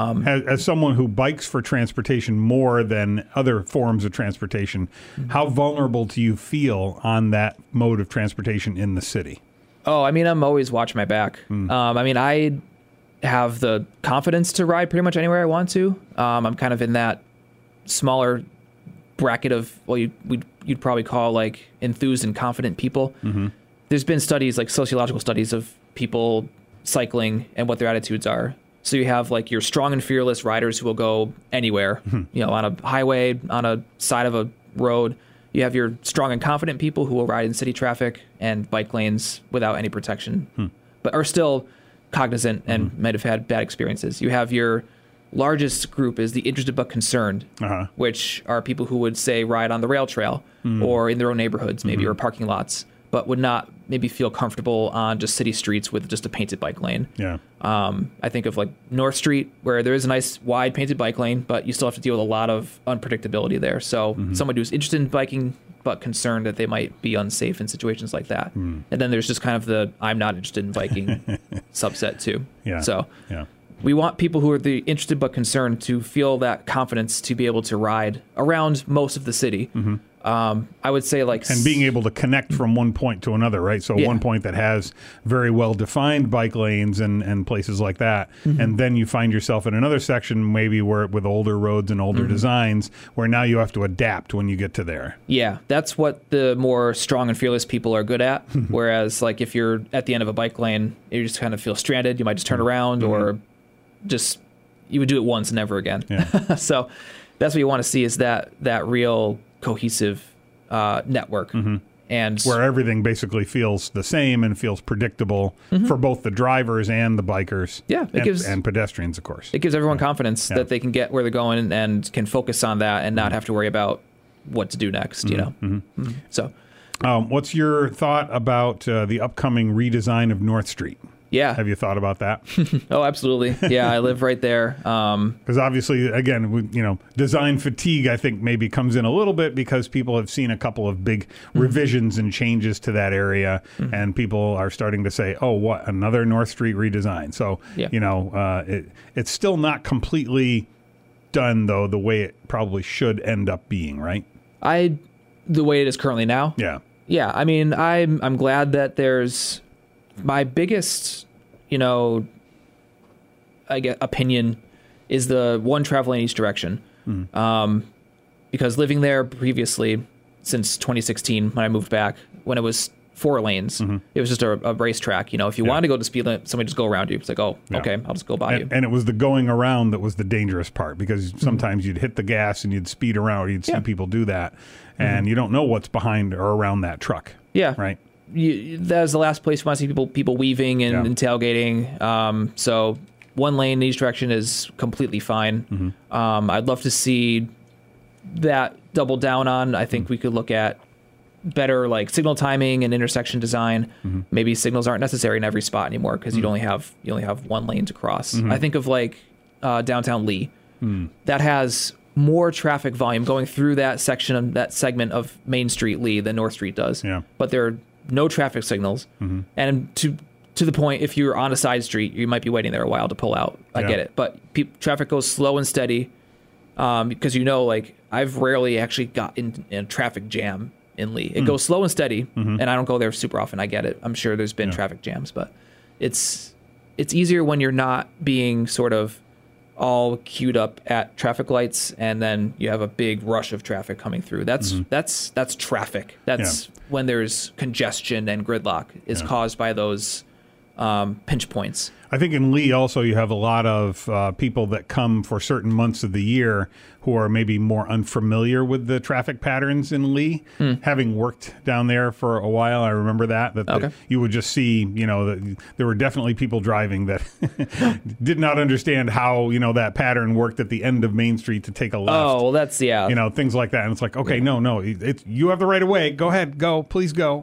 As someone who bikes for transportation more than other forms of transportation, how vulnerable do you feel on that mode of transportation in the city? Oh, I mean, I'm always watching my back. I mean, I have the confidence to ride pretty much anywhere I want to. I'm kind of in that smaller bracket of, well, you'd probably call like enthused and confident people. There's been studies, like sociological studies of people cycling and what their attitudes are. So you have like your strong and fearless riders who will go anywhere, you know, on a highway, on a side of a road. You have your strong and confident people who will ride in city traffic and bike lanes without any protection, but are still cognizant and might have had bad experiences. You have your largest group is the interested but concerned, which are people who would say ride on the rail trail or in their own neighborhoods, maybe, or parking lots, but would not maybe feel comfortable on just city streets with just a painted bike lane. Yeah. I think of like North Street, where there is a nice wide painted bike lane, but you still have to deal with a lot of unpredictability there. So someone who's interested in biking but concerned that they might be unsafe in situations like that. And then there's just kind of the I'm not interested in biking subset too. Yeah. So yeah. We want people who are interested but concerned to feel that confidence to be able to ride around most of the city. I would say like... And being able to connect from one point to another, right? So one point that has very well-defined bike lanes and places like that. And then you find yourself in another section, maybe where with older roads and older designs, where now you have to adapt when you get to there. Yeah, that's what the more strong and fearless people are good at. Whereas like if you're at the end of a bike lane, you just kind of feel stranded. You might just turn around or just... You would do it once and never again. Yeah. So that's what you want to see is that real... cohesive network and where everything basically feels the same and feels predictable for both the drivers and the bikers and pedestrians, of course. It gives everyone confidence that they can get where they're going and can focus on that and not have to worry about what to do next, you know. So what's your thought about the upcoming redesign of North Street? Yeah. Have you thought about that? Oh, absolutely. Yeah, I live right there. Because obviously, again, design fatigue, I think, maybe comes in a little bit because people have seen a couple of big revisions and changes to that area, and people are starting to say, oh, what, another North Street redesign? So, it's still not completely done, though, the way it probably should end up being, right? The way it is currently now? Yeah. Yeah, I mean, I'm glad that there's... My biggest, opinion is the one traveling each direction. Because living there previously, since 2016, when I moved back, when it was 4 lanes, it was just a racetrack. If you wanted to go to speed limit, somebody just go around you. It's like, okay, I'll just go by you. And it was the going around that was the dangerous part, because sometimes you'd hit the gas and you'd speed around, or you'd see people do that, and you don't know what's behind or around that truck. Yeah. Right. That's the last place you want to see people weaving and tailgating. So 1 lane in each direction is completely fine. I'd love to see that double down on. I think we could look at better like signal timing and intersection design. Maybe signals aren't necessary in every spot anymore because you only have one lane to cross. I think of like downtown Lee. That has more traffic volume going through that section of that segment of Main Street Lee than North Street does. Yeah. But there are no traffic signals. And to the point, if you're on a side street, you might be waiting there a while to pull out. I get it. But traffic goes slow and steady because like I've rarely actually got in a traffic jam in Lee. It goes slow and steady, and I don't go there super often. I get it. I'm sure there's been traffic jams, but it's easier when you're not being sort of all queued up at traffic lights, and then you have a big rush of traffic coming through. That's traffic. That's when there's congestion and gridlock is caused by those pinch points. I think in Lee also you have a lot of people that come for certain months of the year who are maybe more unfamiliar with the traffic patterns in Lee. Having worked down there for a while, I remember that you would just see, that there were definitely people driving that did not understand how, that pattern worked at the end of Main Street to take a left. Oh, well, that's, things like that. And it's like, okay, no, you have the right of way. Go ahead, please go.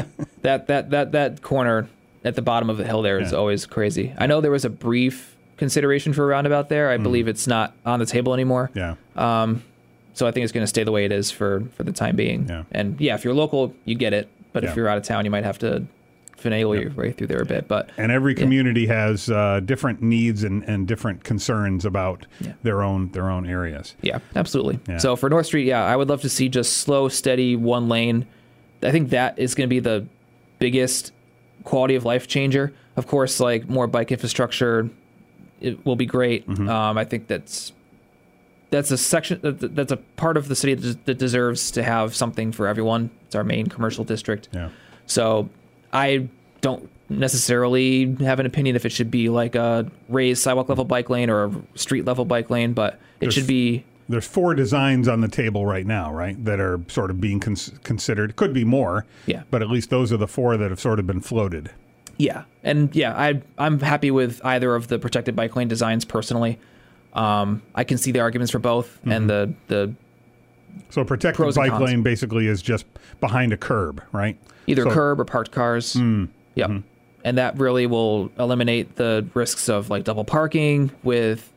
That corner at the bottom of the hill there is always crazy. I know there was a brief consideration for a roundabout there. I believe it's not on the table anymore. Yeah. So I think it's going to stay the way it is for the time being. Yeah. And if you're local, you get it. But if you're out of town, you might have to finagle your way through there a bit. And every community has different needs and different concerns about their own areas. Yeah, absolutely. Yeah. So for North Street, I would love to see just slow, steady, one lane. I think that is going to be the biggest quality of life changer. Of course, like more bike infrastructure, it will be great. I think that's a section that's a part of the city that deserves to have something for everyone. It's our main commercial district. Yeah. So I don't necessarily have an opinion if it should be like a raised sidewalk level bike lane or a street level bike lane, but it should be. There's 4 designs on the table right now, right, that are sort of being considered. Could be more, but at least those are the 4 that have sort of been floated. Yeah, and I'm happy with either of the protected bike lane designs personally. I can see the arguments for both, and the so protected bike lane basically is just behind a curb, right? Either curb or parked cars. And that really will eliminate the risks of like double parking with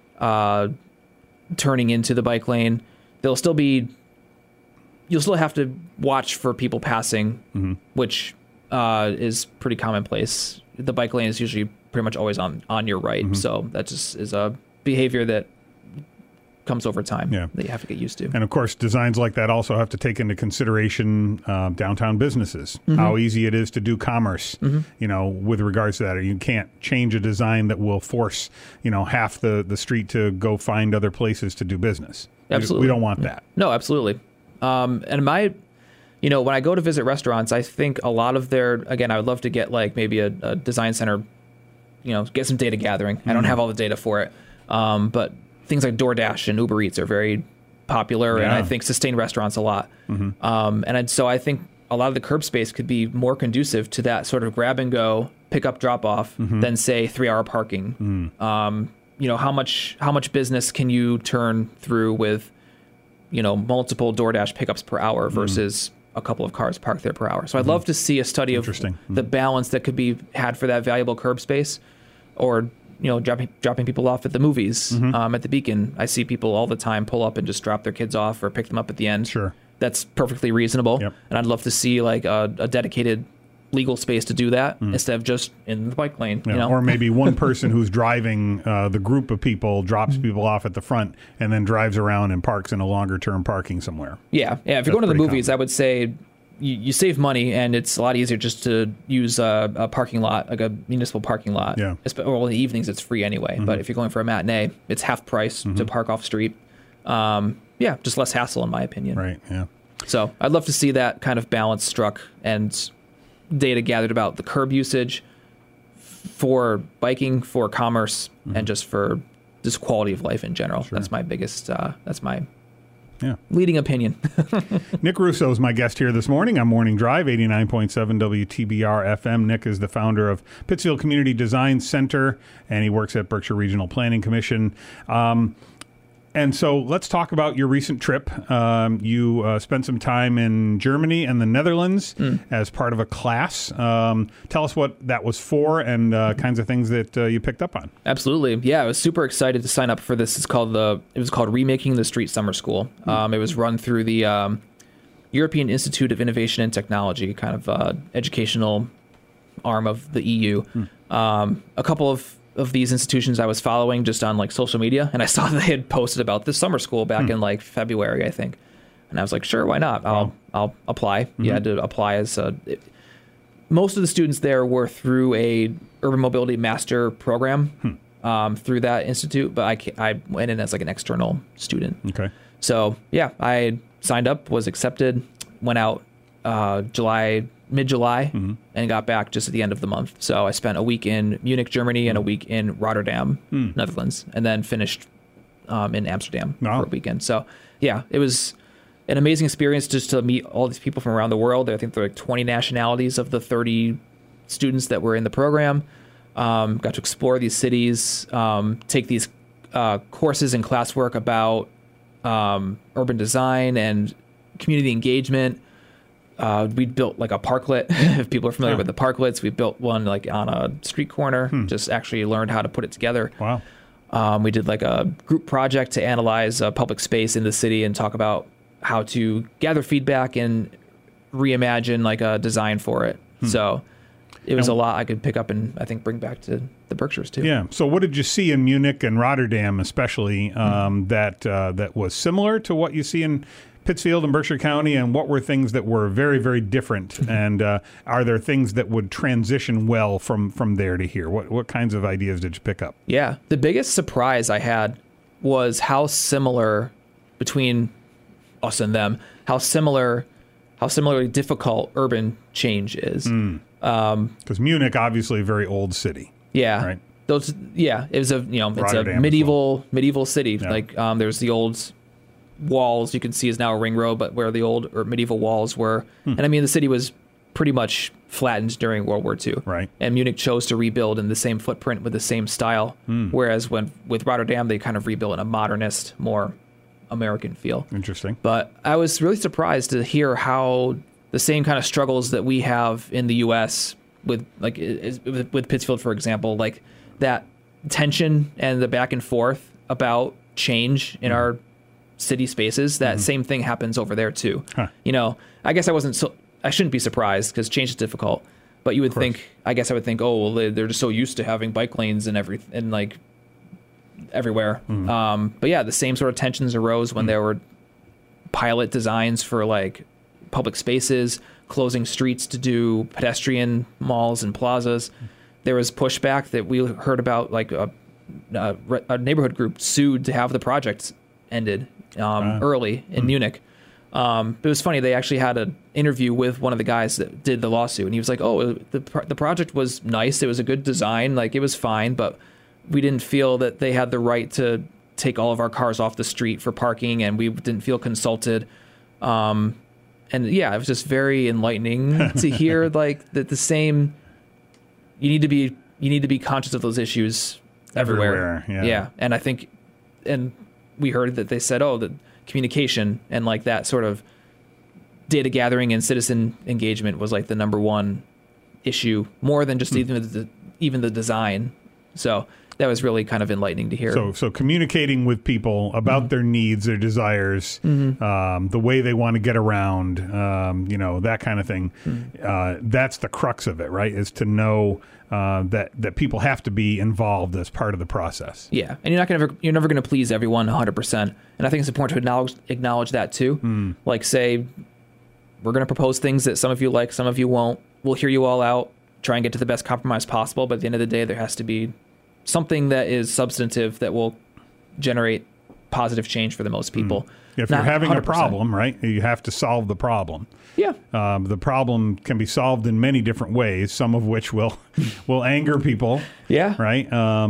turning into the bike lane. You'll still have to watch for people passing, which is pretty commonplace. The bike lane is usually pretty much always on your right. So that just is a behavior that comes over time that you have to get used to. And of course, designs like that also have to take into consideration downtown businesses, how easy it is to do commerce, with regards to that. You can't change a design that will force, half the street to go find other places to do business. Absolutely. We don't want that. No, absolutely. And when I go to visit restaurants, I think a lot of I would love to get like maybe a design center, get some data gathering. I don't have all the data for it. But things like DoorDash and Uber Eats are very popular, and I think sustain restaurants a lot. So I think a lot of the curb space could be more conducive to that sort of grab and go, pick up, drop off than say 3-hour parking. How much business can you turn through with, multiple DoorDash pickups per hour versus a couple of cars parked there per hour. So I'd love to see a study of the balance that could be had for that valuable curb space, or dropping people off at the movies, at the Beacon. I see people all the time pull up and just drop their kids off or pick them up at the end. Sure. That's perfectly reasonable. Yep. And I'd love to see like a dedicated legal space to do that instead of just in the bike lane. Or maybe one person who's driving the group of people drops people off at the front and then drives around and parks in a longer term parking somewhere. Yeah. If you're going to the movies, I would say you save money, and it's a lot easier just to use a parking lot, like a municipal parking lot. Yeah. Well, in the evenings, it's free anyway. But if you're going for a matinee, it's half price to park off street. Just less hassle, in my opinion. Right, yeah. So I'd love to see that kind of balance struck and data gathered about the curb usage for biking, for commerce, and just for just quality of life in general. Sure. That's my biggest, leading opinion. Nick Russo is my guest here this morning on Morning Drive, 89.7 WTBR FM. Nick is the founder of Pittsfield Community Design Center, and he works at Berkshire Regional Planning Commission. And so let's talk about your recent trip. You spent some time in Germany and the Netherlands as part of a class. Tell us what that was for and kinds of things that you picked up on. Absolutely. Yeah, I was super excited to sign up for this. It was called Remaking the Street Summer School. It was run through the European Institute of Innovation and Technology, kind of educational arm of the EU. A couple of these institutions I was following just on like social media, and I saw that they had posted about this summer school back in like February, I think. And I was like, sure, why not? I'll apply. You had to apply as most of the students there were through a urban mobility master program through that institute, but I went in as like an external student. Okay. So yeah, I signed up, was accepted, went out mid-July, and got back just at the end of the month. So I spent a week in Munich, Germany, and a week in Rotterdam, Netherlands, and then finished in Amsterdam for a weekend. So yeah, it was an amazing experience just to meet all these people from around the world. I think there were like 20 nationalities of the 30 students that were in the program. Got to explore these cities, take these courses and classwork about urban design and community engagement. We built like a parklet. If people are familiar with the parklets, we built one like on a street corner. Just actually learned how to put it together. Wow. We did like a group project to analyze public space in the city and talk about how to gather feedback and reimagine like a design for it. So it was a lot I could pick up and I think bring back to the Berkshires too. Yeah. So what did you see in Munich and Rotterdam, especially that was similar to what you see in Pittsfield and Berkshire County, and what were things that were very, very different? And are there things that would transition well from there to here? What kinds of ideas did you pick up? Yeah, the biggest surprise I had was how similar between us and them, how similarly difficult urban change is. Because Munich, obviously, a very old city. Yeah, right. It was a it's a medieval city. Yeah. Like there's the old walls you can see is now a ring road, but where the old or medieval walls were. And I mean, the city was pretty much flattened during World War II. Right. And Munich chose to rebuild in the same footprint with the same style. Whereas with Rotterdam, they kind of rebuilt in a modernist, more American feel. Interesting. But I was really surprised to hear how the same kind of struggles that we have in the U.S. with Pittsfield, for example, like that tension and the back and forth about change in our city spaces, that same thing happens over there too. You know, I guess I shouldn't be surprised because change is difficult, but you would think, I oh, well, they're just so used to having bike lanes and like everywhere. But yeah, the same sort of tensions arose when there were pilot designs for like public spaces, closing streets to do pedestrian malls and plazas. There was pushback that we heard about, like a neighborhood group sued to have the project ended early in Munich. It was funny. They actually had an interview with one of the guys that did the lawsuit, and he was like, "Oh, the project was nice. It was a good design. Like it was fine, but we didn't feel that they had the right to take all of our cars off the street for parking, and we didn't feel consulted." And yeah, it was just very enlightening to hear like that. The same. You need to be conscious of those issues everywhere. Yeah, and I think, and we heard that they said, oh, the communication and like that sort of data gathering and citizen engagement was like the number one issue, more than just even the design. So that was really kind of enlightening to hear. So communicating with people about their needs, their desires, the way they want to get around, that kind of thing. That's the crux of it, right? Is to know that people have to be involved as part of the process. Yeah, and you're never going to please everyone 100%. And I think it's important to acknowledge that too. Like, say, we're going to propose things that some of you like, some of you won't. We'll hear you all out, try and get to the best compromise possible. But at the end of the day, there has to be something that is substantive that will generate positive change for the most people. If you're having 100%. A problem, right, you have to solve the problem. Yeah. The problem can be solved in many different ways, some of which will anger people. Yeah. Right.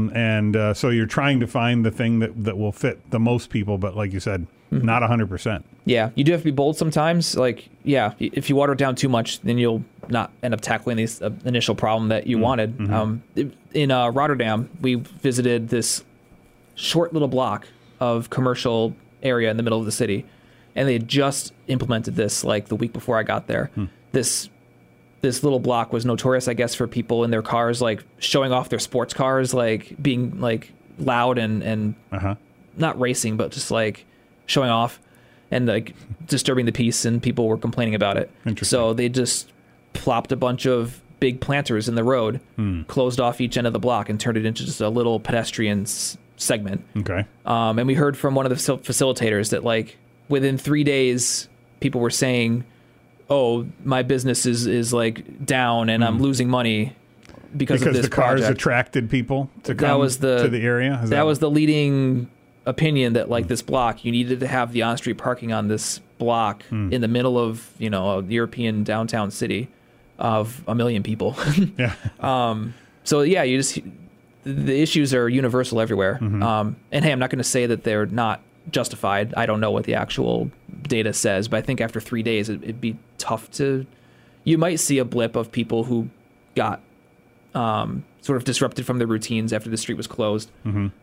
So you're trying to find the thing that will fit the most people, but like you said, not 100%. Yeah. You do have to be bold sometimes. Like, yeah, if you water it down too much, then you'll not end up tackling this initial problem that you wanted. In Rotterdam, we visited this short little block of commercial area in the middle of the city. And they had just implemented this like the week before I got there. This little block was notorious, I guess, for people in their cars, like showing off their sports cars, like being like loud and not racing, but just like showing off and like disturbing the peace, and people were complaining about it. So they just plopped a bunch of big planters in the road, closed off each end of the block, and turned it into just a little pedestrian segment. Okay. And we heard from one of the facilitators that like within 3 days, people were saying, "Oh, my business is like down, and I'm losing money because of this the cars project." attracted people to come to the area. That was the leading opinion, that like this block, you needed to have the on-street parking on this block in the middle of, you know, a European downtown city of 1 million people. Yeah. So yeah, the issues are universal everywhere. And hey, I'm not going to say that they're not justified. I don't know what the actual data says, but I think after 3 days, it'd be tough you might see a blip of people who got sort of disrupted from their routines after the street was closed.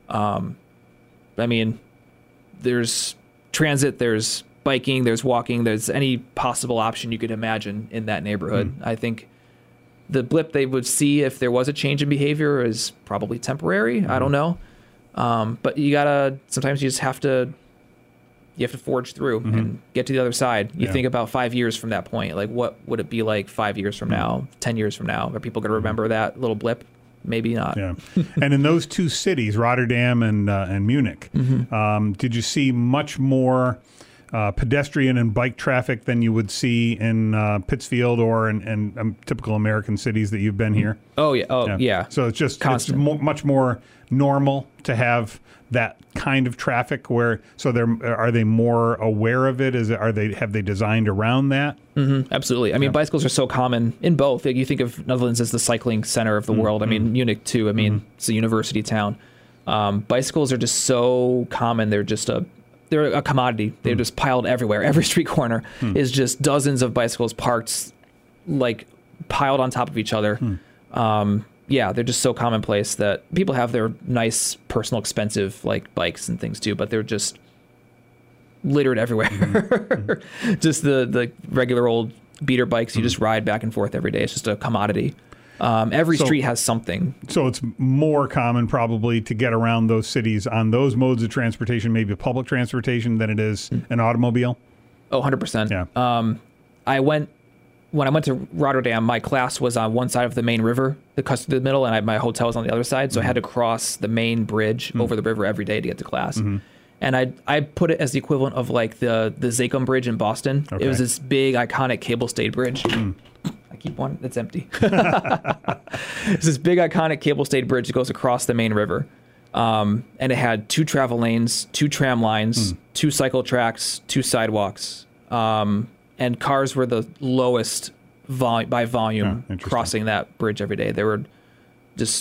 I mean, there's transit, there's biking, there's walking, there's any possible option you could imagine in that neighborhood. I think the blip they would see if there was a change in behavior is probably temporary. I don't know. But sometimes you just have to forge through and get to the other side. You think about 5 years from that point, like what would it be like 5 years from now, 10 years from now? Are people going to remember that little blip? Maybe not. Yeah. And in those two cities, Rotterdam and Munich, did you see much more pedestrian and bike traffic than you would see in Pittsfield or in typical American cities that you've been here? Oh, yeah. Yeah. So it's much more normal to have that kind of traffic are they more aware of it? Have they designed around that? Absolutely. I mean, bicycles are so common in both. Like, you think of Netherlands as the cycling center of the world. I mean, Munich too. I mean, it's a university town. Bicycles are just so common. They're a commodity. They're just piled everywhere. Every street corner is just dozens of bicycles parked, like piled on top of each other. Yeah, they're just so commonplace that people have their nice, personal, expensive like bikes and things too, but they're just littered everywhere. Just the regular old beater bikes you just ride back and forth every day. It's just a commodity. Every street has something. So it's more common probably to get around those cities on those modes of transportation, maybe public transportation, than it is an automobile? Oh, 100%. Yeah. When I went to Rotterdam, my class was on one side of the main river, the middle, and my hotel was on the other side. So I had to cross the main bridge over the river every day to get to class. And I put it as the equivalent of like the Zakum Bridge in Boston. Okay. It was this big, iconic cable-stayed bridge. I keep one that's empty. It's this big, iconic cable-stayed bridge that goes across the main river. And it had 2 travel lanes, 2 tram lines, 2 cycle tracks, 2 sidewalks. And cars were the lowest by volume crossing that bridge every day. There were just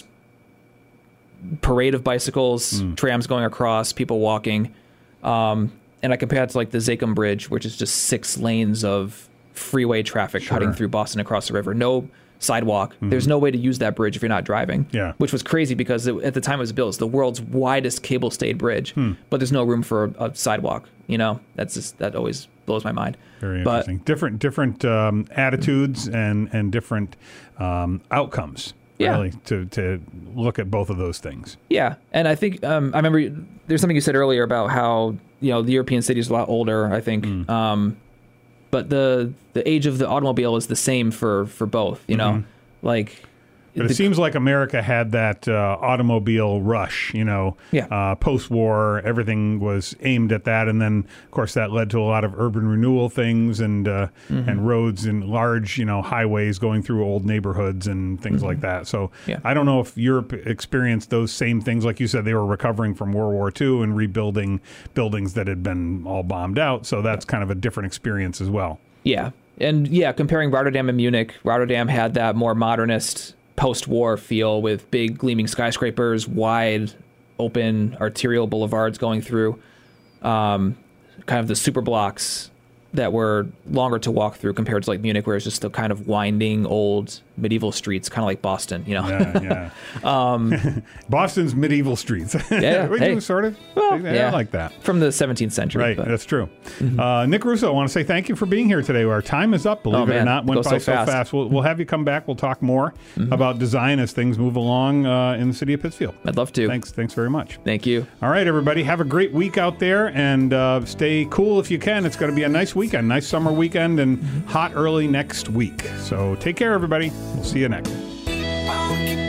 parade of bicycles, trams going across, people walking. And I compare it to like the Zakum Bridge, which is just 6 lanes of freeway traffic cutting through Boston across the river. No sidewalk. There's no way to use that bridge if you're not driving. Yeah. Which was crazy because at the time it was built, it's the world's widest cable-stayed bridge, but there's no room for a sidewalk. You know, that always blows my mind. Very interesting. Different attitudes and different outcomes. Really, to look at both of those things. Yeah, and I think I remember there's something you said earlier about how the European city is a lot older. I think, but the age of the automobile is the same for both. You know, like. But it seems like America had that automobile rush, post-war. Everything was aimed at that. And then, of course, that led to a lot of urban renewal things and roads and large, highways going through old neighborhoods and things like that. So I don't know if Europe experienced those same things. Like you said, they were recovering from World War II and rebuilding buildings that had been all bombed out. So that's kind of a different experience as well. Yeah. And, comparing Rotterdam and Munich, Rotterdam had that more modernist post-war feel with big gleaming skyscrapers, wide open arterial boulevards going through, kind of the super blocks that were longer to walk through compared to like Munich, where it's just the kind of winding old medieval streets, kind of like Boston, you know. Yeah. Boston's medieval streets. Yeah, we do sort of. Well, I like that. From the 17th century. Right, but. that's true. Nick Russo, I want to say thank you for being here today. Our time is up, believe it or not. Went by so fast. We'll have you come back. We'll talk more about design as things move along in the city of Pittsfield. I'd love to. Thanks very much. Thank you. All right, everybody. Have a great week out there, and stay cool if you can. It's going to be a nice weekend, nice summer weekend, and hot early next week. So take care, everybody. We'll see you next.